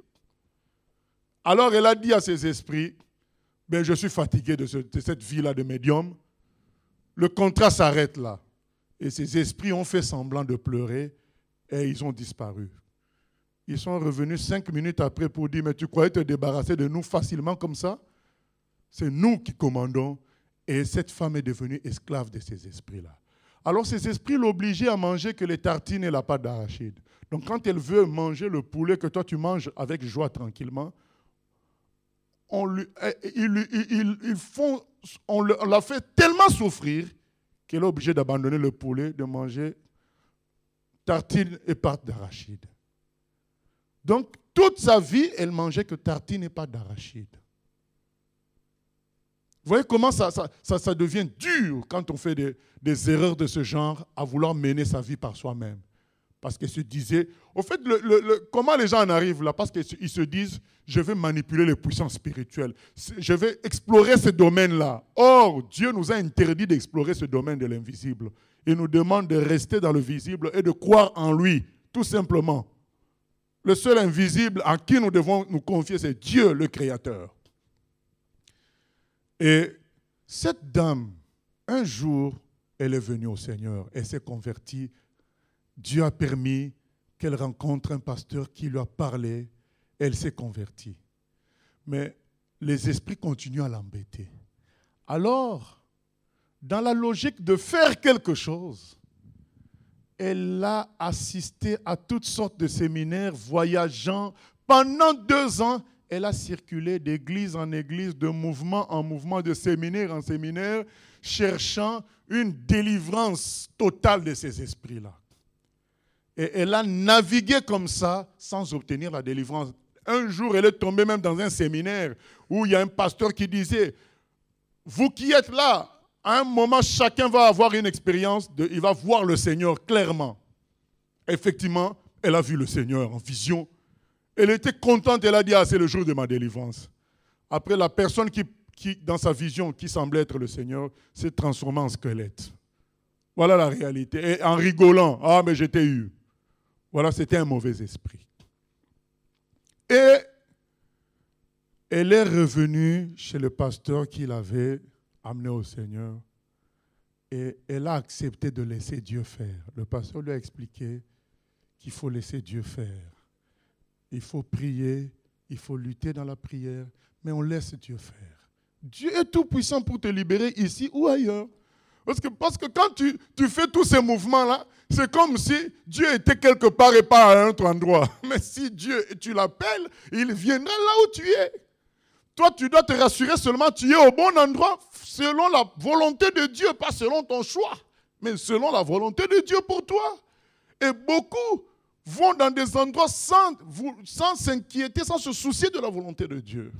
Alors elle a dit à ses esprits, ben, je suis fatigué de, ce, de cette vie-là de médium. Le contrat s'arrête là. Et ces esprits ont fait semblant de pleurer et ils ont disparu. Ils sont revenus cinq minutes après pour dire, mais tu croyais te débarrasser de nous facilement comme ça? C'est nous qui commandons. Et cette femme est devenue esclave de ces esprits-là. Alors ces esprits l'obligeaient à manger que les tartines et la pâte d'arachide. Donc quand elle veut manger le poulet que toi tu manges avec joie tranquillement, on, lui, ils, ils, ils, ils font, on la fait tellement souffrir qu'elle est obligée d'abandonner le poulet, de manger tartines et pâte d'arachide. Donc, toute sa vie, elle mangeait que tartines et pâte d'arachide. Vous voyez comment ça, ça, ça, ça devient dur quand on fait des, des erreurs de ce genre à vouloir mener sa vie par soi-même. Parce qu'elle se disait, au fait, le, le, le, comment les gens en arrivent là? Parce qu'ils se disent, je vais manipuler les puissances spirituelles. Je vais explorer ce domaine-là. Or, Dieu nous a interdit d'explorer ce domaine de l'invisible. Il nous demande de rester dans le visible et de croire en lui, tout simplement. Le seul invisible en qui nous devons nous confier, c'est Dieu, le Créateur. Et cette dame, un jour, elle est venue au Seigneur. Elle s'est convertie. Dieu a permis qu'elle rencontre un pasteur qui lui a parlé. Elle s'est convertie. Mais les esprits continuent à l'embêter. Alors, dans la logique de faire quelque chose, elle a assisté à toutes sortes de séminaires, voyageant. Pendant deux ans, elle a circulé d'église en église, de mouvement en mouvement, de séminaire en séminaire, cherchant une délivrance totale de ces esprits-là. Et elle a navigué comme ça, sans obtenir la délivrance. Un jour, elle est tombée même dans un séminaire où il y a un pasteur qui disait, « Vous qui êtes là, à un moment, chacun va avoir une expérience, de, il va voir le Seigneur clairement. » Effectivement, elle a vu le Seigneur en vision. Elle était contente, elle a dit, ah, c'est le jour de ma délivrance. Après, la personne qui, qui, dans sa vision, qui semblait être le Seigneur, s'est transformée en squelette. Voilà la réalité. Et en rigolant, ah, mais j'étais eu. Voilà, c'était un mauvais esprit. Et elle est revenue chez le pasteur qui l'avait amenée au Seigneur. Et elle a accepté de laisser Dieu faire. Le pasteur lui a expliqué qu'il faut laisser Dieu faire. Il faut prier, il faut lutter dans la prière, mais on laisse Dieu faire. Dieu est tout puissant pour te libérer ici ou ailleurs. Parce que, parce que quand tu, tu fais tous ces mouvements-là, c'est comme si Dieu était quelque part et pas à un autre endroit. Mais si Dieu, tu l'appelles, il viendra là où tu es. Toi, tu dois te rassurer seulement tu es au bon endroit selon la volonté de Dieu, pas selon ton choix, mais selon la volonté de Dieu pour toi. Et beaucoup vont dans des endroits sans, sans s'inquiéter, sans se soucier de la volonté de Dieu.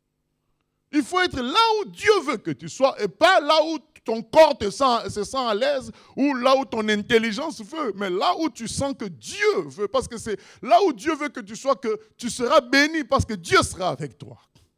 Il faut être là où Dieu veut que tu sois et pas là où ton corps te sent, se sent à l'aise ou là où ton intelligence veut, mais là où tu sens que Dieu veut, parce que c'est là où Dieu veut que tu sois, que tu seras béni parce que Dieu sera avec toi.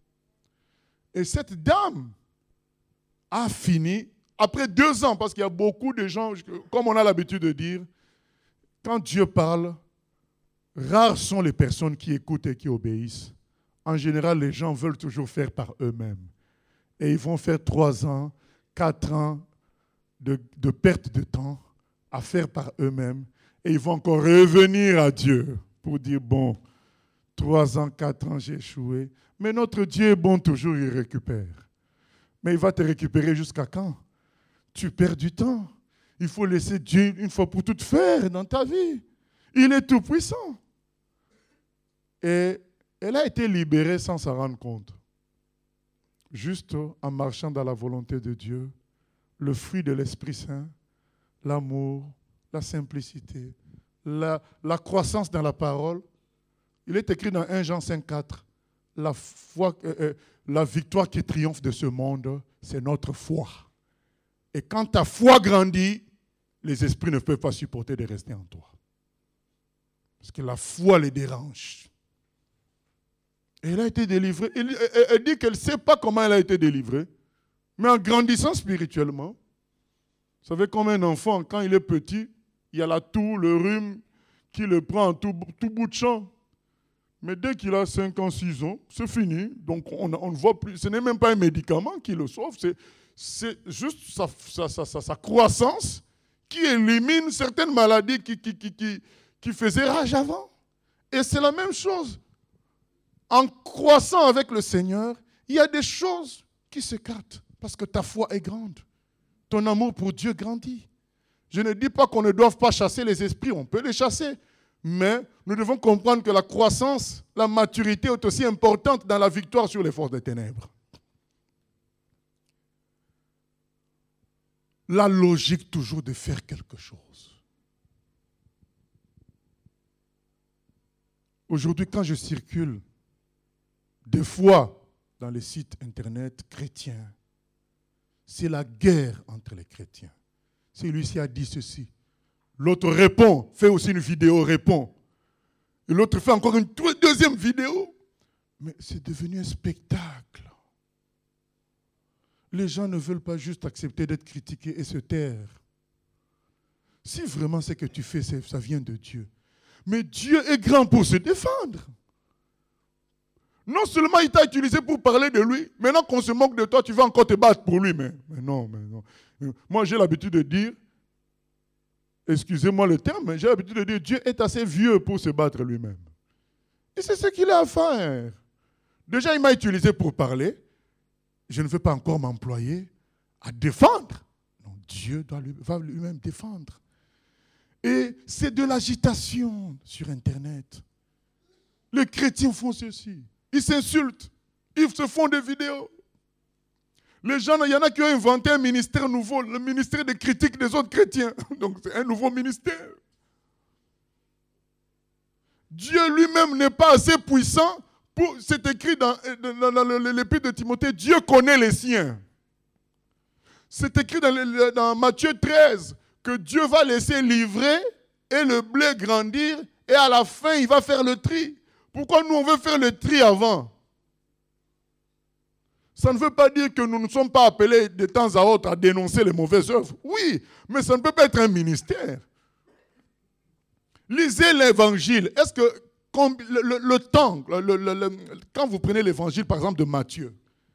Et cette dame a fini, après deux ans, parce qu'il y a beaucoup de gens, comme on a l'habitude de dire, quand Dieu parle, rares sont les personnes qui écoutent et qui obéissent. En général, les gens veulent toujours faire par eux-mêmes. Et ils vont faire trois ans, quatre ans de, de perte de temps à faire par eux-mêmes. Et ils vont encore revenir à Dieu pour dire, bon, trois ans, quatre ans, j'ai échoué. Mais notre Dieu est bon, toujours il récupère. Mais il va te récupérer jusqu'à quand? Tu perds du temps. Il faut laisser Dieu une fois pour toutes faire dans ta vie. Il est tout puissant. Et elle a été libérée sans s'en rendre compte. Juste en marchant dans la volonté de Dieu, le fruit de l'Esprit Saint, l'amour, la simplicité, la, la croissance dans la parole. Il est écrit dans un Jean cinq quatre, la, foi, euh, euh, la victoire qui triomphe de ce monde, c'est notre foi. Et quand ta foi grandit, les esprits ne peuvent pas supporter de rester en toi. Parce que la foi les dérange. Et elle a été délivrée. Elle, elle, elle dit qu'elle ne sait pas comment elle a été délivrée. Mais en grandissant spirituellement, vous savez, comme un enfant, quand il est petit, il y a la toux, le rhume qui le prend en tout, tout bout de champ. Mais dès qu'il a cinq ans, six ans, c'est fini. Donc on, on ne voit plus. Ce n'est même pas un médicament qui le sauve. C'est, c'est juste sa, sa, sa, sa, sa croissance qui élimine certaines maladies qui, qui, qui, qui, qui faisaient rage avant. Et c'est la même chose. En croissant avec le Seigneur, il y a des choses qui s'écartent parce que ta foi est grande. Ton amour pour Dieu grandit. Je ne dis pas qu'on ne doit pas chasser les esprits, on peut les chasser. Mais nous devons comprendre que la croissance, la maturité est aussi importante dans la victoire sur les forces des ténèbres. La logique toujours de faire quelque chose. Aujourd'hui, quand je circule, des fois, dans les sites internet chrétiens, c'est la guerre entre les chrétiens. Celui-ci a dit ceci. L'autre répond, fait aussi une vidéo, répond. Et l'autre fait encore une deuxième vidéo. Mais c'est devenu un spectacle. Les gens ne veulent pas juste accepter d'être critiqués et se taire. Si vraiment ce que tu fais, ça vient de Dieu. Mais Dieu est grand pour se défendre. Non seulement il t'a utilisé pour parler de lui, maintenant qu'on se moque de toi, tu vas encore te battre pour lui. Mais, mais non, mais non. Moi, j'ai l'habitude de dire, excusez-moi le terme, mais j'ai l'habitude de dire, Dieu est assez vieux pour se battre lui-même. Et c'est ce qu'il a à faire. Déjà, il m'a utilisé pour parler. Je ne veux pas encore m'employer à défendre. Non, Dieu doit lui, va lui-même défendre. Et c'est de l'agitation sur Internet. Les chrétiens font ceci. Ils s'insultent. Ils se font des vidéos. Les gens, il y en a qui ont inventé un ministère nouveau, le ministère de critique des autres chrétiens. Donc c'est un nouveau ministère. Dieu lui-même n'est pas assez puissant pour... C'est écrit dans, dans, dans l'épître de Timothée, Dieu connaît les siens. C'est écrit dans, dans Matthieu treize que Dieu va laisser livrer et le blé grandir et à la fin, il va faire le tri. Pourquoi nous, on veut faire le tri avant? Ça ne veut pas dire que nous ne sommes pas appelés de temps à autre à dénoncer les mauvaises œuvres. Oui, mais ça ne peut pas être un ministère. Lisez l'évangile. Est-ce que le, le, le temps, le, le, le, quand vous prenez l'évangile, par exemple, de Matthieu,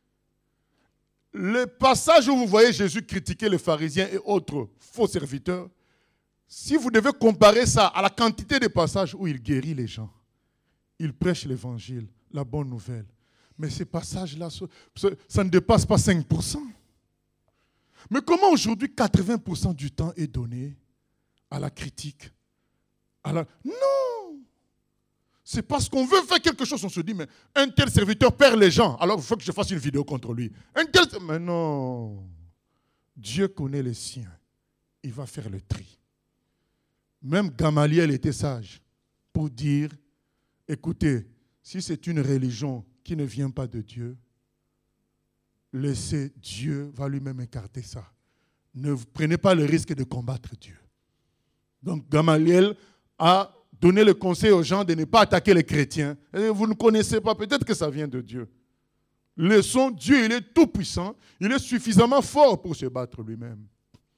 le passage où vous voyez Jésus critiquer les pharisiens et autres faux serviteurs, si vous devez comparer ça à la quantité de passages où il guérit les gens, il prêche l'évangile, la bonne nouvelle. Mais ces passages-là, ça ne dépasse pas cinq pour cent. Mais comment aujourd'hui quatre-vingts pour cent du temps est donné à la critique? À la... Non! C'est parce qu'on veut faire quelque chose, on se dit, mais un tel serviteur perd les gens, alors il faut que je fasse une vidéo contre lui. Un tel... Mais non! Dieu connaît les siens. Il va faire le tri. Même Gamaliel était sage pour dire, écoutez, si c'est une religion qui ne vient pas de Dieu, laissez Dieu va lui-même écarter ça. Ne prenez pas le risque de combattre Dieu. Donc Gamaliel a donné le conseil aux gens de ne pas attaquer les chrétiens. Et vous ne connaissez pas, peut-être que ça vient de Dieu. Laissons Dieu, il est tout puissant, il est suffisamment fort pour se battre lui-même.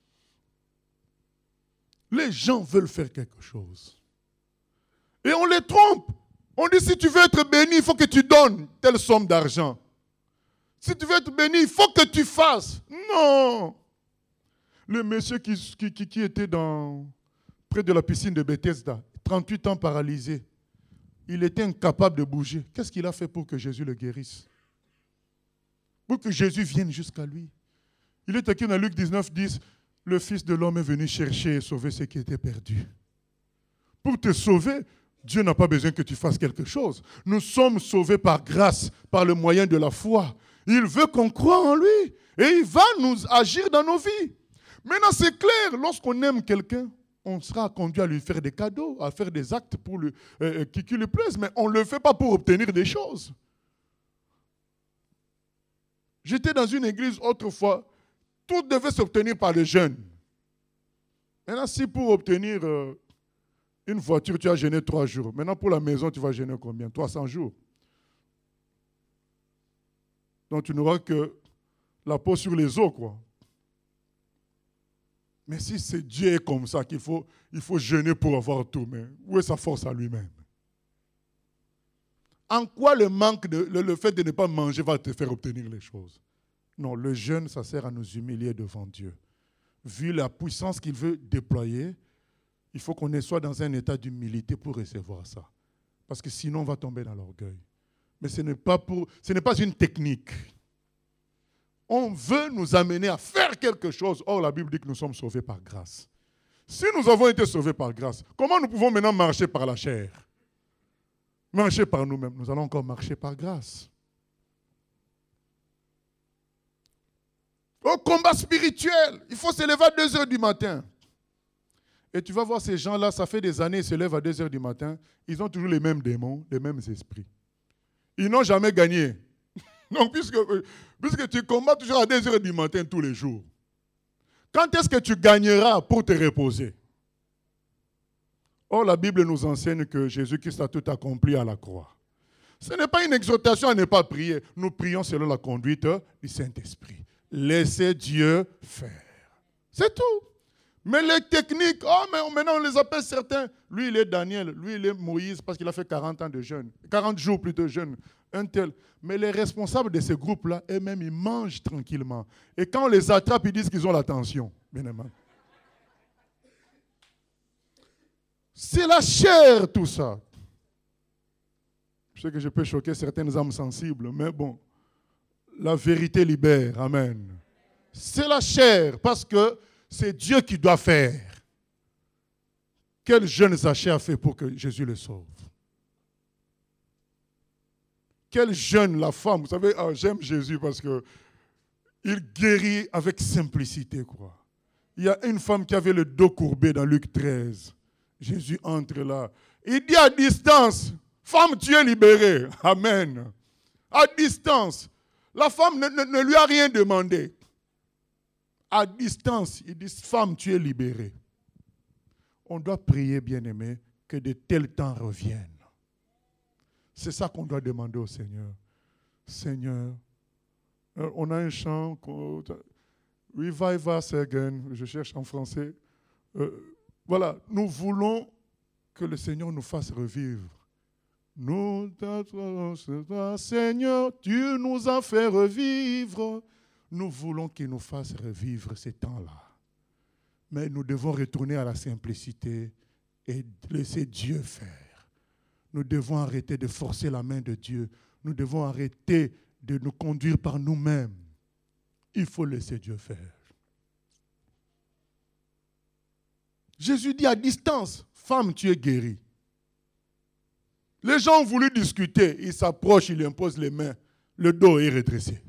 Les gens veulent faire quelque chose. Et on les trompe. On dit, si tu veux être béni, il faut que tu donnes telle somme d'argent. Si tu veux être béni, il faut que tu fasses. Non. Le monsieur qui, qui, qui, qui était dans, près de la piscine de Bethesda, trente-huit ans paralysé, il était incapable de bouger. Qu'est-ce qu'il a fait pour que Jésus le guérisse? Pour que Jésus vienne jusqu'à lui. Il est écrit dans Luc dix-neuf, dix, le Fils de l'homme est venu chercher et sauver ceux qui étaient perdus. Pour te sauver, Dieu n'a pas besoin que tu fasses quelque chose. Nous sommes sauvés par grâce, par le moyen de la foi. Il veut qu'on croie en lui et il va nous agir dans nos vies. Maintenant, c'est clair, lorsqu'on aime quelqu'un, on sera conduit à lui faire des cadeaux, à faire des actes pour lui, euh, qui, qui lui plaisent, mais on ne le fait pas pour obtenir des choses. J'étais dans une église autrefois, tout devait s'obtenir par les jeunes. Maintenant, si pour obtenir euh, une voiture, tu as gêné trois jours, maintenant pour la maison, tu vas gêner combien? trois cents jours. Donc tu n'auras que la peau sur les os, quoi. Mais si c'est Dieu est comme ça, qu'il faut, il faut jeûner pour avoir tout, mais où est sa force à lui-même? En quoi le manque, de, le, le fait de ne pas manger va te faire obtenir les choses? Non, le jeûne, ça sert à nous humilier devant Dieu. Vu la puissance qu'il veut déployer, il faut qu'on soit dans un état d'humilité pour recevoir ça. Parce que sinon, on va tomber dans l'orgueil. Mais ce n'est pas, pour, ce n'est pas une technique. On veut nous amener à faire quelque chose. Or, la Bible dit que nous sommes sauvés par grâce. Si nous avons été sauvés par grâce, comment nous pouvons maintenant marcher par la chair? Marcher par nous-mêmes. Nous allons encore marcher par grâce. Au combat spirituel, il faut se lever à deux heures du matin. Et tu vas voir ces gens-là, ça fait des années, ils se lèvent à deux heures du matin. Ils ont toujours les mêmes démons, les mêmes esprits. Ils n'ont jamais gagné. Donc, puisque, puisque tu combats toujours à deux heures du matin tous les jours, quand est-ce que tu gagneras pour te reposer? Or, la Bible nous enseigne que Jésus-Christ a tout accompli à la croix. Ce n'est pas une exhortation à ne pas prier. Nous prions selon la conduite du Saint-Esprit. Laissez Dieu faire. C'est tout. Mais les techniques, oh, mais maintenant on les appelle certains. Lui, il est Daniel, lui, il est Moïse, parce qu'il a fait quarante ans de jeûne. quarante jours plus de jeûne. Un tel. Mais les responsables de ces groupes-là, eux-mêmes, ils mangent tranquillement. Et quand on les attrape, ils disent qu'ils ont l'attention. Bien aimé. C'est la chair, tout ça. Je sais que je peux choquer certaines âmes sensibles, mais bon, la vérité libère. Amen. C'est la chair, parce que c'est Dieu qui doit faire. Quel jeune Zachée a fait pour que Jésus le sauve? Quel jeune, la femme, vous savez, ah, j'aime Jésus parce que il guérit avec simplicité, quoi. Il y a une femme qui avait le dos courbé dans Luc treize. Jésus entre là. Il dit à distance, femme, tu es libérée. Amen. À distance. La femme ne, ne, ne lui a rien demandé. À distance, il dit, femme, tu es libérée. On doit prier, bien-aimé, que de tels temps reviennent. C'est ça qu'on doit demander au Seigneur. Seigneur, on a un chant, revive us again, je cherche en français. Euh, voilà, nous voulons que le Seigneur nous fasse revivre. Nous t'adorons, Seigneur, tu nous as fait revivre. Nous voulons qu'il nous fasse revivre ces temps-là. Mais nous devons retourner à la simplicité et laisser Dieu faire. Nous devons arrêter de forcer la main de Dieu. Nous devons arrêter de nous conduire par nous-mêmes. Il faut laisser Dieu faire. Jésus dit à distance, femme, tu es guérie. Les gens ont voulu discuter. Ils s'approchent, ils lui imposent les mains. Le dos est redressé.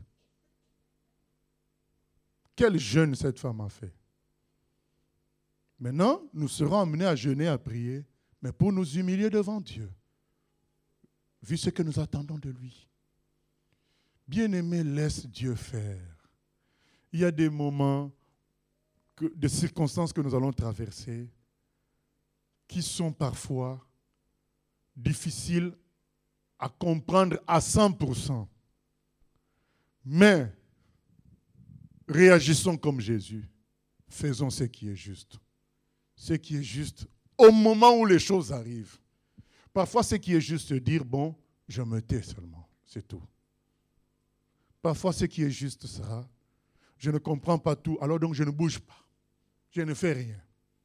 Quel jeûne cette femme a fait. Maintenant, nous serons amenés à jeûner, à prier, mais pour nous humilier devant Dieu, vu ce que nous attendons de lui. Bien-aimé, laisse Dieu faire. Il y a des moments, que, des circonstances que nous allons traverser qui sont parfois difficiles à comprendre à cent pour cent. Mais réagissons comme Jésus. Faisons ce qui est juste. Ce qui est juste au moment où les choses arrivent. Parfois, ce qui est juste, c'est dire, bon, je me tais seulement. C'est tout. Parfois, ce qui est juste sera, je ne comprends pas tout, alors donc je ne bouge pas. Je ne fais rien.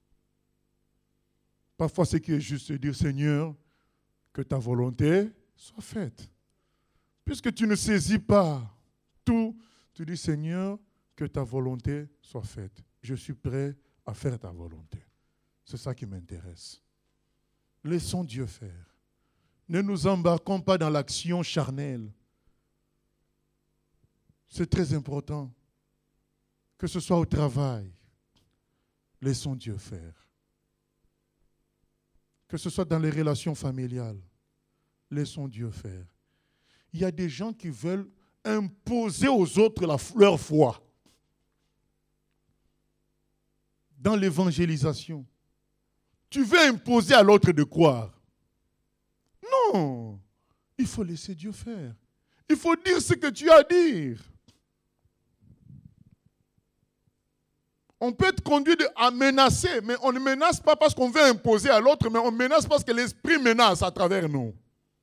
Parfois, ce qui est juste, c'est dire, Seigneur, que ta volonté soit faite. Puisque tu ne saisis pas tout, tu dis, Seigneur, que ta volonté soit faite. Je suis prêt à faire ta volonté. C'est ça qui m'intéresse. Laissons Dieu faire. Ne nous embarquons pas dans l'action charnelle. C'est très important. Que ce soit au travail, laissons Dieu faire. Que ce soit dans les relations familiales, laissons Dieu faire. Il y a des gens qui veulent imposer aux autres la, leur foi. Dans l'évangélisation, tu veux imposer à l'autre de croire. Non, il faut laisser Dieu faire. Il faut dire ce que tu as à dire. On peut être conduit à menacer, mais on ne menace pas parce qu'on veut imposer à l'autre, mais on menace parce que l'esprit menace à travers nous.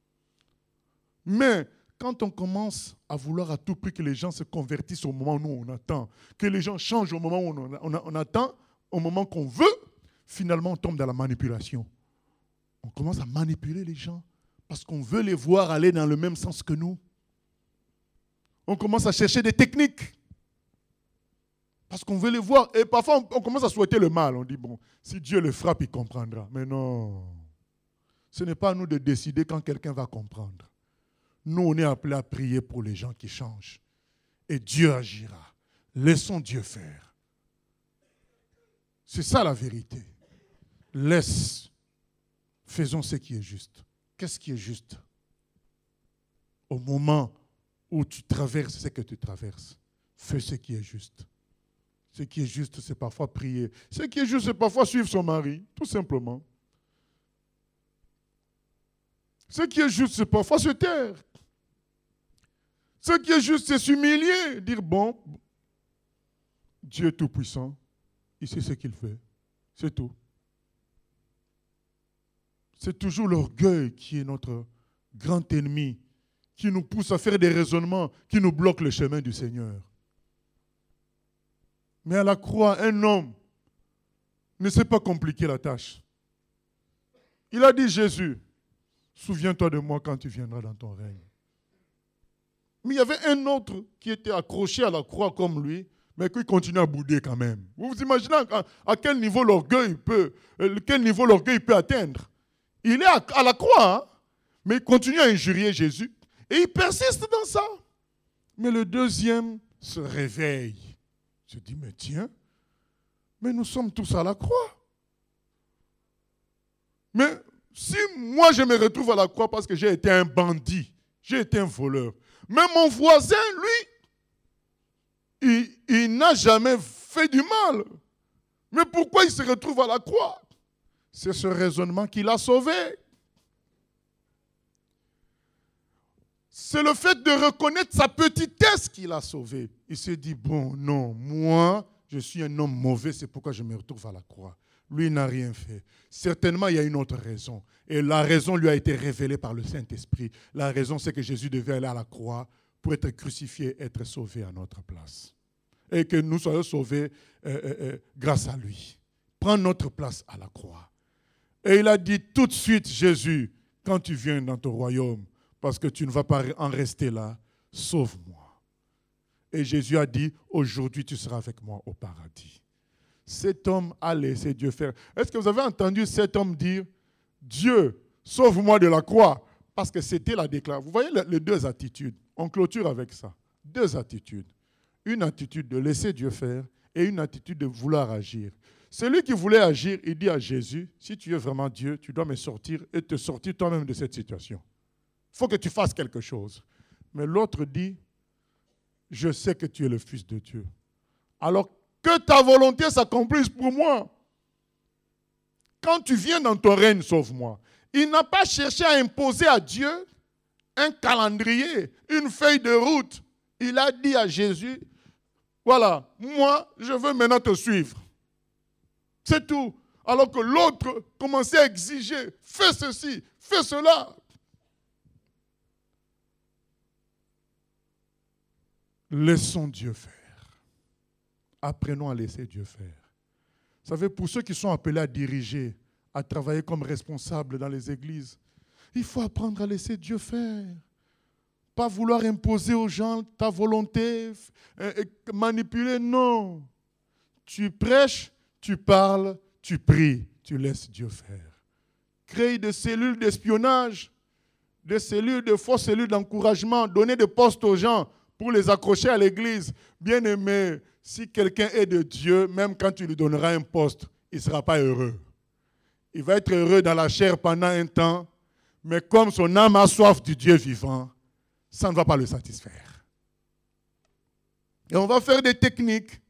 Mais quand on commence à vouloir à tout prix que les gens se convertissent au moment où on attend, que les gens changent au moment où on, on, on attend, au moment qu'on veut, finalement on tombe dans la manipulation. On commence à manipuler les gens parce qu'on veut les voir aller dans le même sens que nous. On commence à chercher des techniques parce qu'on veut les voir. Et parfois on, on commence à souhaiter le mal. On dit, bon, si Dieu le frappe, il comprendra. Mais non, ce n'est pas à nous de décider quand quelqu'un va comprendre. Nous, on est appelés à prier pour les gens qui changent. Et Dieu agira. Laissons Dieu faire. C'est ça la vérité. Laisse. Faisons ce qui est juste. Qu'est-ce qui est juste? Au moment où tu traverses ce que tu traverses, fais ce qui est juste. Ce qui est juste, c'est parfois prier. Ce qui est juste, c'est parfois suivre son mari, tout simplement. Ce qui est juste, c'est parfois se taire. Ce qui est juste, c'est s'humilier, dire, bon, Dieu est tout-puissant, il sait ce qu'il fait, c'est tout. C'est toujours l'orgueil qui est notre grand ennemi, qui nous pousse à faire des raisonnements, qui nous bloquent le chemin du Seigneur. Mais à la croix, un homme ne s'est pas compliqué la tâche. Il a dit, Jésus, souviens-toi de moi quand tu viendras dans ton règne. Mais il y avait un autre qui était accroché à la croix comme lui, mais qui continue à bouder quand même. Vous vous imaginez à, à quel niveau l'orgueil peut, quel niveau l'orgueil peut atteindre? Il est à, à la croix, hein, mais il continue à injurier Jésus. Et il persiste dans ça. Mais le deuxième se réveille. Je dis, mais tiens, mais nous sommes tous à la croix. Mais si moi je me retrouve à la croix parce que j'ai été un bandit, j'ai été un voleur, mais mon voisin, lui, il, il n'a jamais fait du mal. Mais pourquoi il se retrouve à la croix? C'est ce raisonnement qui l'a sauvé. C'est le fait de reconnaître sa petitesse qui l'a sauvé. Il s'est dit, bon, non, moi, je suis un homme mauvais, c'est pourquoi je me retrouve à la croix. Lui, il n'a rien fait. Certainement, il y a une autre raison. Et la raison lui a été révélée par le Saint-Esprit. La raison, c'est que Jésus devait aller à la croix pour être crucifié, être sauvé à notre place. Et que nous soyons sauvés euh, euh, euh, grâce à lui. Prends notre place à la croix. Et il a dit tout de suite, Jésus, quand tu viens dans ton royaume, parce que tu ne vas pas en rester là, sauve-moi. Et Jésus a dit, aujourd'hui tu seras avec moi au paradis. Cet homme a laissé Dieu faire. Est-ce que vous avez entendu cet homme dire, Dieu, sauve-moi de la croix? Parce que c'était la déclaration. Vous voyez les deux attitudes. On clôture avec ça. Deux attitudes. Une attitude de laisser Dieu faire et une attitude de vouloir agir. Celui qui voulait agir, il dit à Jésus, si tu es vraiment Dieu, tu dois me sortir et te sortir toi-même de cette situation. Il faut que tu fasses quelque chose. Mais l'autre dit, je sais que tu es le Fils de Dieu. Alors que ta volonté s'accomplisse pour moi. Quand tu viens dans ton règne, sauve-moi. Il n'a pas cherché à imposer à Dieu un calendrier, une feuille de route. Il a dit à Jésus, voilà, moi, je veux maintenant te suivre. C'est tout. Alors que l'autre commençait à exiger, fais ceci, fais cela. Laissons Dieu faire. Apprenons à laisser Dieu faire. Vous savez, pour ceux qui sont appelés à diriger, à travailler comme responsables dans les églises, il faut apprendre à laisser Dieu faire. Pas vouloir imposer aux gens ta volonté, manipuler, non. Tu prêches, tu parles, tu pries, tu laisses Dieu faire. Créer des cellules d'espionnage, des cellules de fausses cellules d'encouragement, donner des postes aux gens pour les accrocher à l'église. Bien aimé, si quelqu'un est de Dieu, même quand tu lui donneras un poste, il ne sera pas heureux. Il va être heureux dans la chair pendant un temps, mais comme son âme a soif du Dieu vivant, ça ne va pas le satisfaire. Et on va faire des techniques.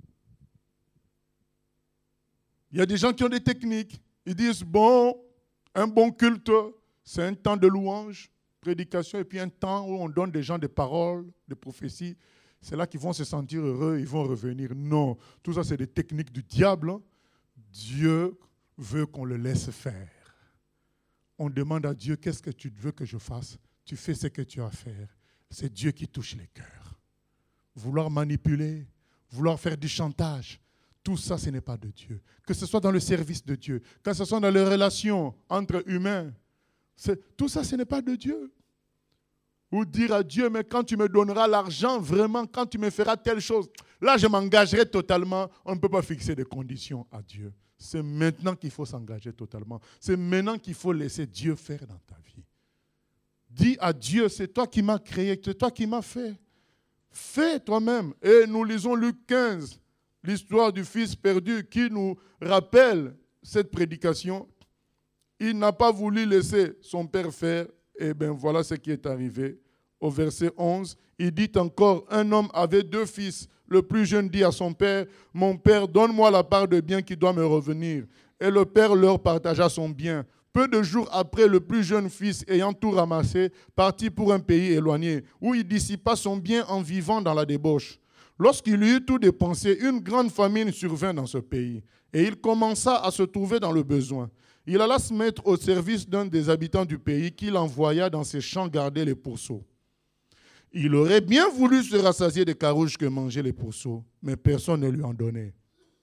Il y a des gens qui ont des techniques. Ils disent, bon, un bon culte, c'est un temps de louange, prédication, et puis un temps où on donne des gens des paroles, des prophéties. C'est là qu'ils vont se sentir heureux, ils vont revenir. Non, tout ça, c'est des techniques du diable. Hein. Dieu veut qu'on le laisse faire. On demande à Dieu, qu'est-ce que tu veux que je fasse? Tu fais ce que tu as à faire. C'est Dieu qui touche les cœurs. Vouloir manipuler, vouloir faire du chantage, tout ça, ce n'est pas de Dieu. Que ce soit dans le service de Dieu, que ce soit dans les relations entre humains, tout ça, ce n'est pas de Dieu. Ou dire à Dieu, mais quand tu me donneras l'argent, vraiment, quand tu me feras telle chose, là, je m'engagerai totalement. On ne peut pas fixer des conditions à Dieu. C'est maintenant qu'il faut s'engager totalement. C'est maintenant qu'il faut laisser Dieu faire dans ta vie. Dis à Dieu, c'est toi qui m'as créé, c'est toi qui m'as fait. Fais toi-même. Et nous lisons Luc quinze, l'histoire du fils perdu qui nous rappelle cette prédication. Il n'a pas voulu laisser son père faire. Et bien voilà ce qui est arrivé. Au verset onze, il dit encore, un homme avait deux fils. Le plus jeune dit à son père, mon père, donne-moi la part de bien qui doit me revenir. Et le père leur partagea son bien. Peu de jours après, le plus jeune fils, ayant tout ramassé, partit pour un pays éloigné, où il dissipa son bien en vivant dans la débauche. Lorsqu'il eut tout dépensé, une grande famine survint dans ce pays, et il commença à se trouver dans le besoin. Il alla se mettre au service d'un des habitants du pays, qu'il envoya dans ses champs garder les pourceaux. Il aurait bien voulu se rassasier des carouges que mangeaient les pourceaux, mais personne ne lui en donnait.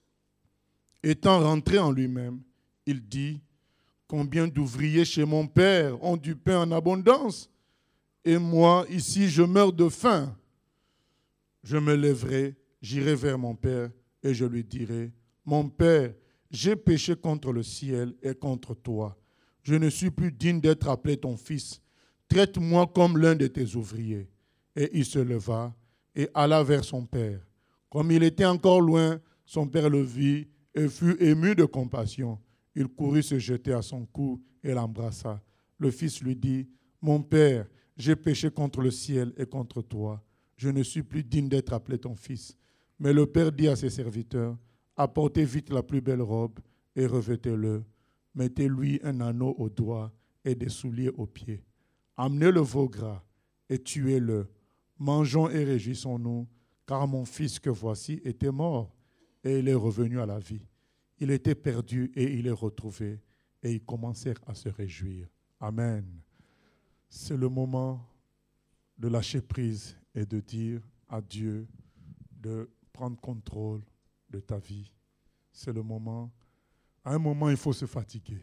Étant rentré en lui-même, il dit, « Combien d'ouvriers chez mon père ont du pain en abondance, et moi, ici, je meurs de faim. Je me lèverai, j'irai vers mon père, et je lui dirai, « Mon père, j'ai péché contre le ciel et contre toi. Je ne suis plus digne d'être appelé ton fils. Traite-moi comme l'un de tes ouvriers. » Et il se leva et alla vers son père. Comme il était encore loin, son père le vit et fut ému de compassion. Il courut se jeter à son cou et l'embrassa. Le fils lui dit, « Mon père, j'ai péché contre le ciel et contre toi. Je ne suis plus digne d'être appelé ton fils. » Mais le père dit à ses serviteurs, « Apportez vite la plus belle robe et revêtez-le. Mettez-lui un anneau au doigt et des souliers aux pieds. Amenez le veau gras et tuez-le. Mangeons et réjouissons-nous, car mon fils que voici était mort et il est revenu à la vie. Il était perdu et il est retrouvé. » Et ils commencèrent à se réjouir. Amen. C'est le moment de lâcher prise et de dire à Dieu de prendre contrôle de ta vie. C'est le moment. À un moment, il faut se fatiguer.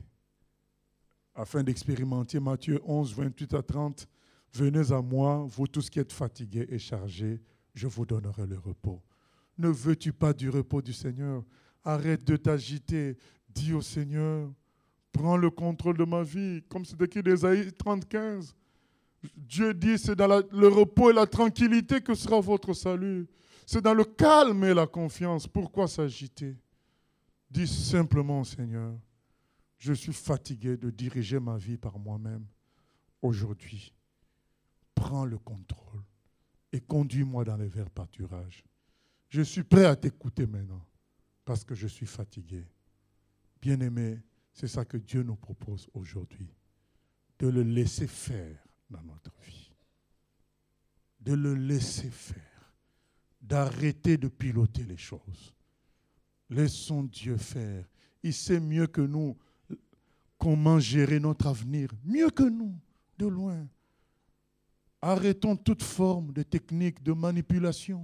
Afin d'expérimenter Matthieu onze, vingt-huit à trente, « Venez à moi, vous tous qui êtes fatigués et chargés, je vous donnerai le repos. » Ne veux-tu pas du repos du Seigneur? Arrête de t'agiter. Dis au Seigneur, prends le contrôle de ma vie, comme c'est écrit dans Ésaïe trente, quinze. Dieu dit, c'est dans la, le repos et la tranquillité que sera votre salut. C'est dans le calme et la confiance. Pourquoi s'agiter? Dis simplement, Seigneur, je suis fatigué de diriger ma vie par moi-même. Aujourd'hui, prends le contrôle et conduis-moi dans les verts pâturages. Je suis prêt à t'écouter maintenant parce que je suis fatigué. Bien-aimé, c'est ça que Dieu nous propose aujourd'hui, de le laisser faire dans notre vie. de le laisser faire, d'arrêter de piloter les choses. Laissons Dieu faire. Il sait mieux que nous comment gérer notre avenir, mieux que nous, de loin. Arrêtons toute forme de technique de manipulation.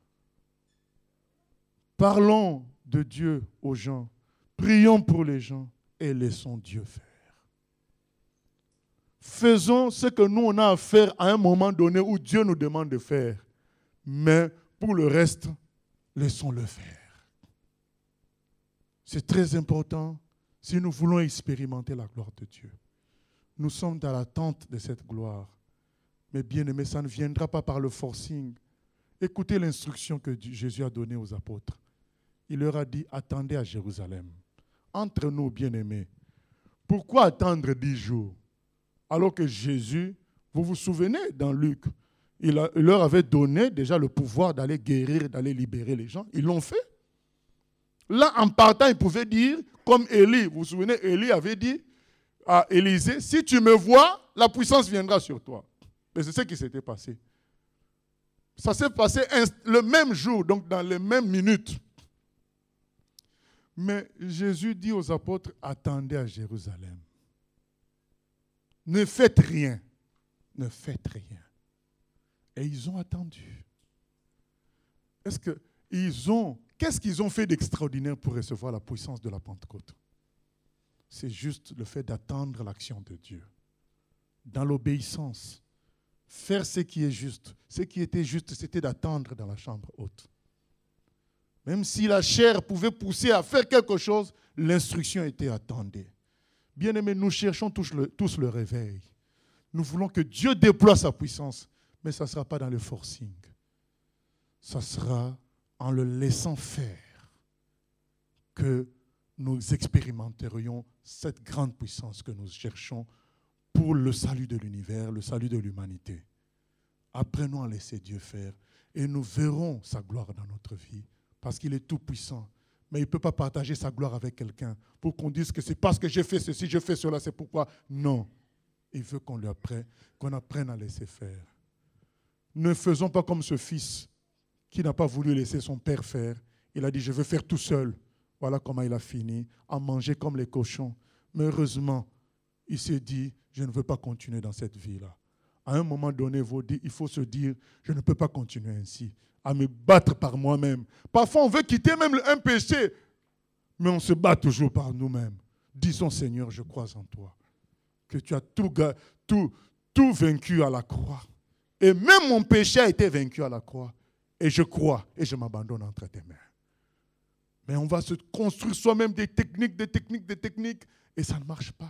Parlons de Dieu aux gens. Prions pour les gens et laissons Dieu faire. Faisons ce que nous, on a à faire à un moment donné où Dieu nous demande de faire. Mais pour le reste, laissons-le faire. C'est très important si nous voulons expérimenter la gloire de Dieu. Nous sommes dans l'attente de cette gloire. Mais bien aimé, ça ne viendra pas par le forcing. Écoutez l'instruction que Jésus a donnée aux apôtres. Il leur a dit, attendez à Jérusalem. Entre nous, bien-aimés, pourquoi attendre dix jours? Alors que Jésus, vous vous souvenez dans Luc, il, a, il leur avait donné déjà le pouvoir d'aller guérir, d'aller libérer les gens. Ils l'ont fait. Là, en partant, ils pouvaient dire, comme Élie, vous vous souvenez, Élie avait dit à Élisée, si tu me vois, la puissance viendra sur toi. Et c'est ce qui s'était passé. Ça s'est passé le même jour, donc dans les mêmes minutes. Mais Jésus dit aux apôtres, attendez à Jérusalem. Ne faites rien. Ne faites rien. Et ils ont attendu. Est-ce qu'ils ont, qu'est-ce qu'ils ont fait d'extraordinaire pour recevoir la puissance de la Pentecôte? C'est juste le fait d'attendre l'action de Dieu. Dans l'obéissance. Faire ce qui est juste. Ce qui était juste, c'était d'attendre dans la chambre haute. Même si la chair pouvait pousser à faire quelque chose, l'instruction était attendue. Bien-aimés, nous cherchons tous le, tous le réveil. Nous voulons que Dieu déploie sa puissance, mais ça ne sera pas dans le forcing. Ça sera en le laissant faire que nous expérimenterions cette grande puissance que nous cherchons pour le salut de l'univers, le salut de l'humanité. Apprenons à laisser Dieu faire et nous verrons sa gloire dans notre vie parce qu'il est tout puissant. Mais il ne peut pas partager sa gloire avec quelqu'un pour qu'on dise que c'est parce que j'ai fait ceci, je fais cela, c'est pourquoi. Non. Il veut qu'on lui apprenne, qu'on apprenne à laisser faire. Ne faisons pas comme ce fils qui n'a pas voulu laisser son père faire. Il a dit, je veux faire tout seul. Voilà comment il a fini, à manger comme les cochons. Mais heureusement, il s'est dit, je ne veux pas continuer dans cette vie-là. À un moment donné, il faut se dire, je ne peux pas continuer ainsi, à me battre par moi-même. Parfois, on veut quitter même un péché, mais on se bat toujours par nous-mêmes. Disons, Seigneur, je crois en toi, que tu as tout, tout, tout vaincu à la croix. Et même mon péché a été vaincu à la croix. Et je crois, et je m'abandonne entre tes mains. Mais on va se construire soi-même des techniques, des techniques, des techniques, et ça ne marche pas.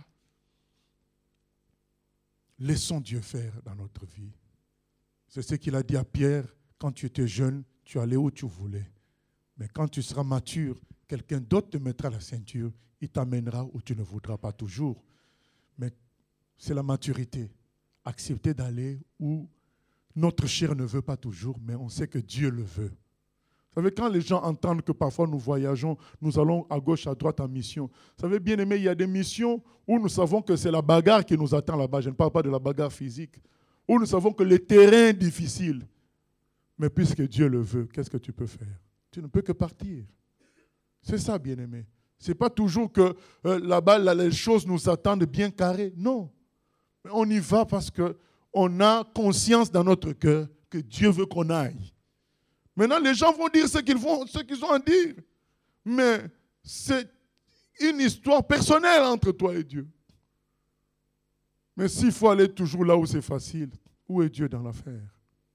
Laissons Dieu faire dans notre vie. C'est ce qu'il a dit à Pierre, quand tu étais jeune, tu allais où tu voulais. Mais quand tu seras mature, quelqu'un d'autre te mettra la ceinture, il t'amènera où tu ne voudras pas toujours. Mais c'est la maturité. Accepter d'aller où notre chair ne veut pas toujours, mais on sait que Dieu le veut. Vous savez, quand les gens entendent que parfois nous voyageons, nous allons à gauche, à droite en mission. Vous savez, bien aimé, il y a des missions où nous savons que c'est la bagarre qui nous attend là-bas. Je ne parle pas de la bagarre physique. Où nous savons que le terrain est difficile. Mais puisque Dieu le veut, qu'est-ce que tu peux faire? Tu ne peux que partir. C'est ça, bien aimé. Ce n'est pas toujours que euh, là-bas, là, les choses nous attendent bien carrées. Non. Mais on y va parce qu'on a conscience dans notre cœur que Dieu veut qu'on aille. Maintenant, les gens vont dire ce qu'ils vont, ce qu'ils ont à dire. Mais c'est une histoire personnelle entre toi et Dieu. Mais s'il faut aller toujours là où c'est facile, où est Dieu dans l'affaire?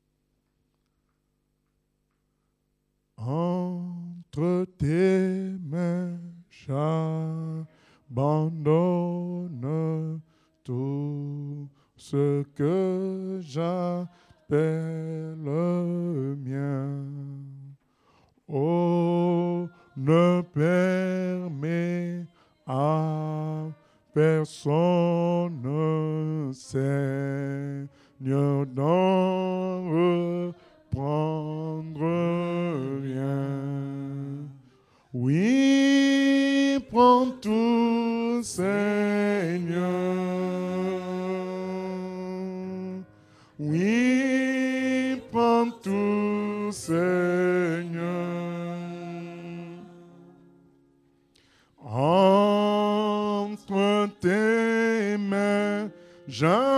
Entre tes mains, j'abandonne tout ce que j'appelle le mien. Oh, ne permets à personne, Seigneur, d'en reprendre rien. Oui, prends tout, Seigneur. Oui, Jamais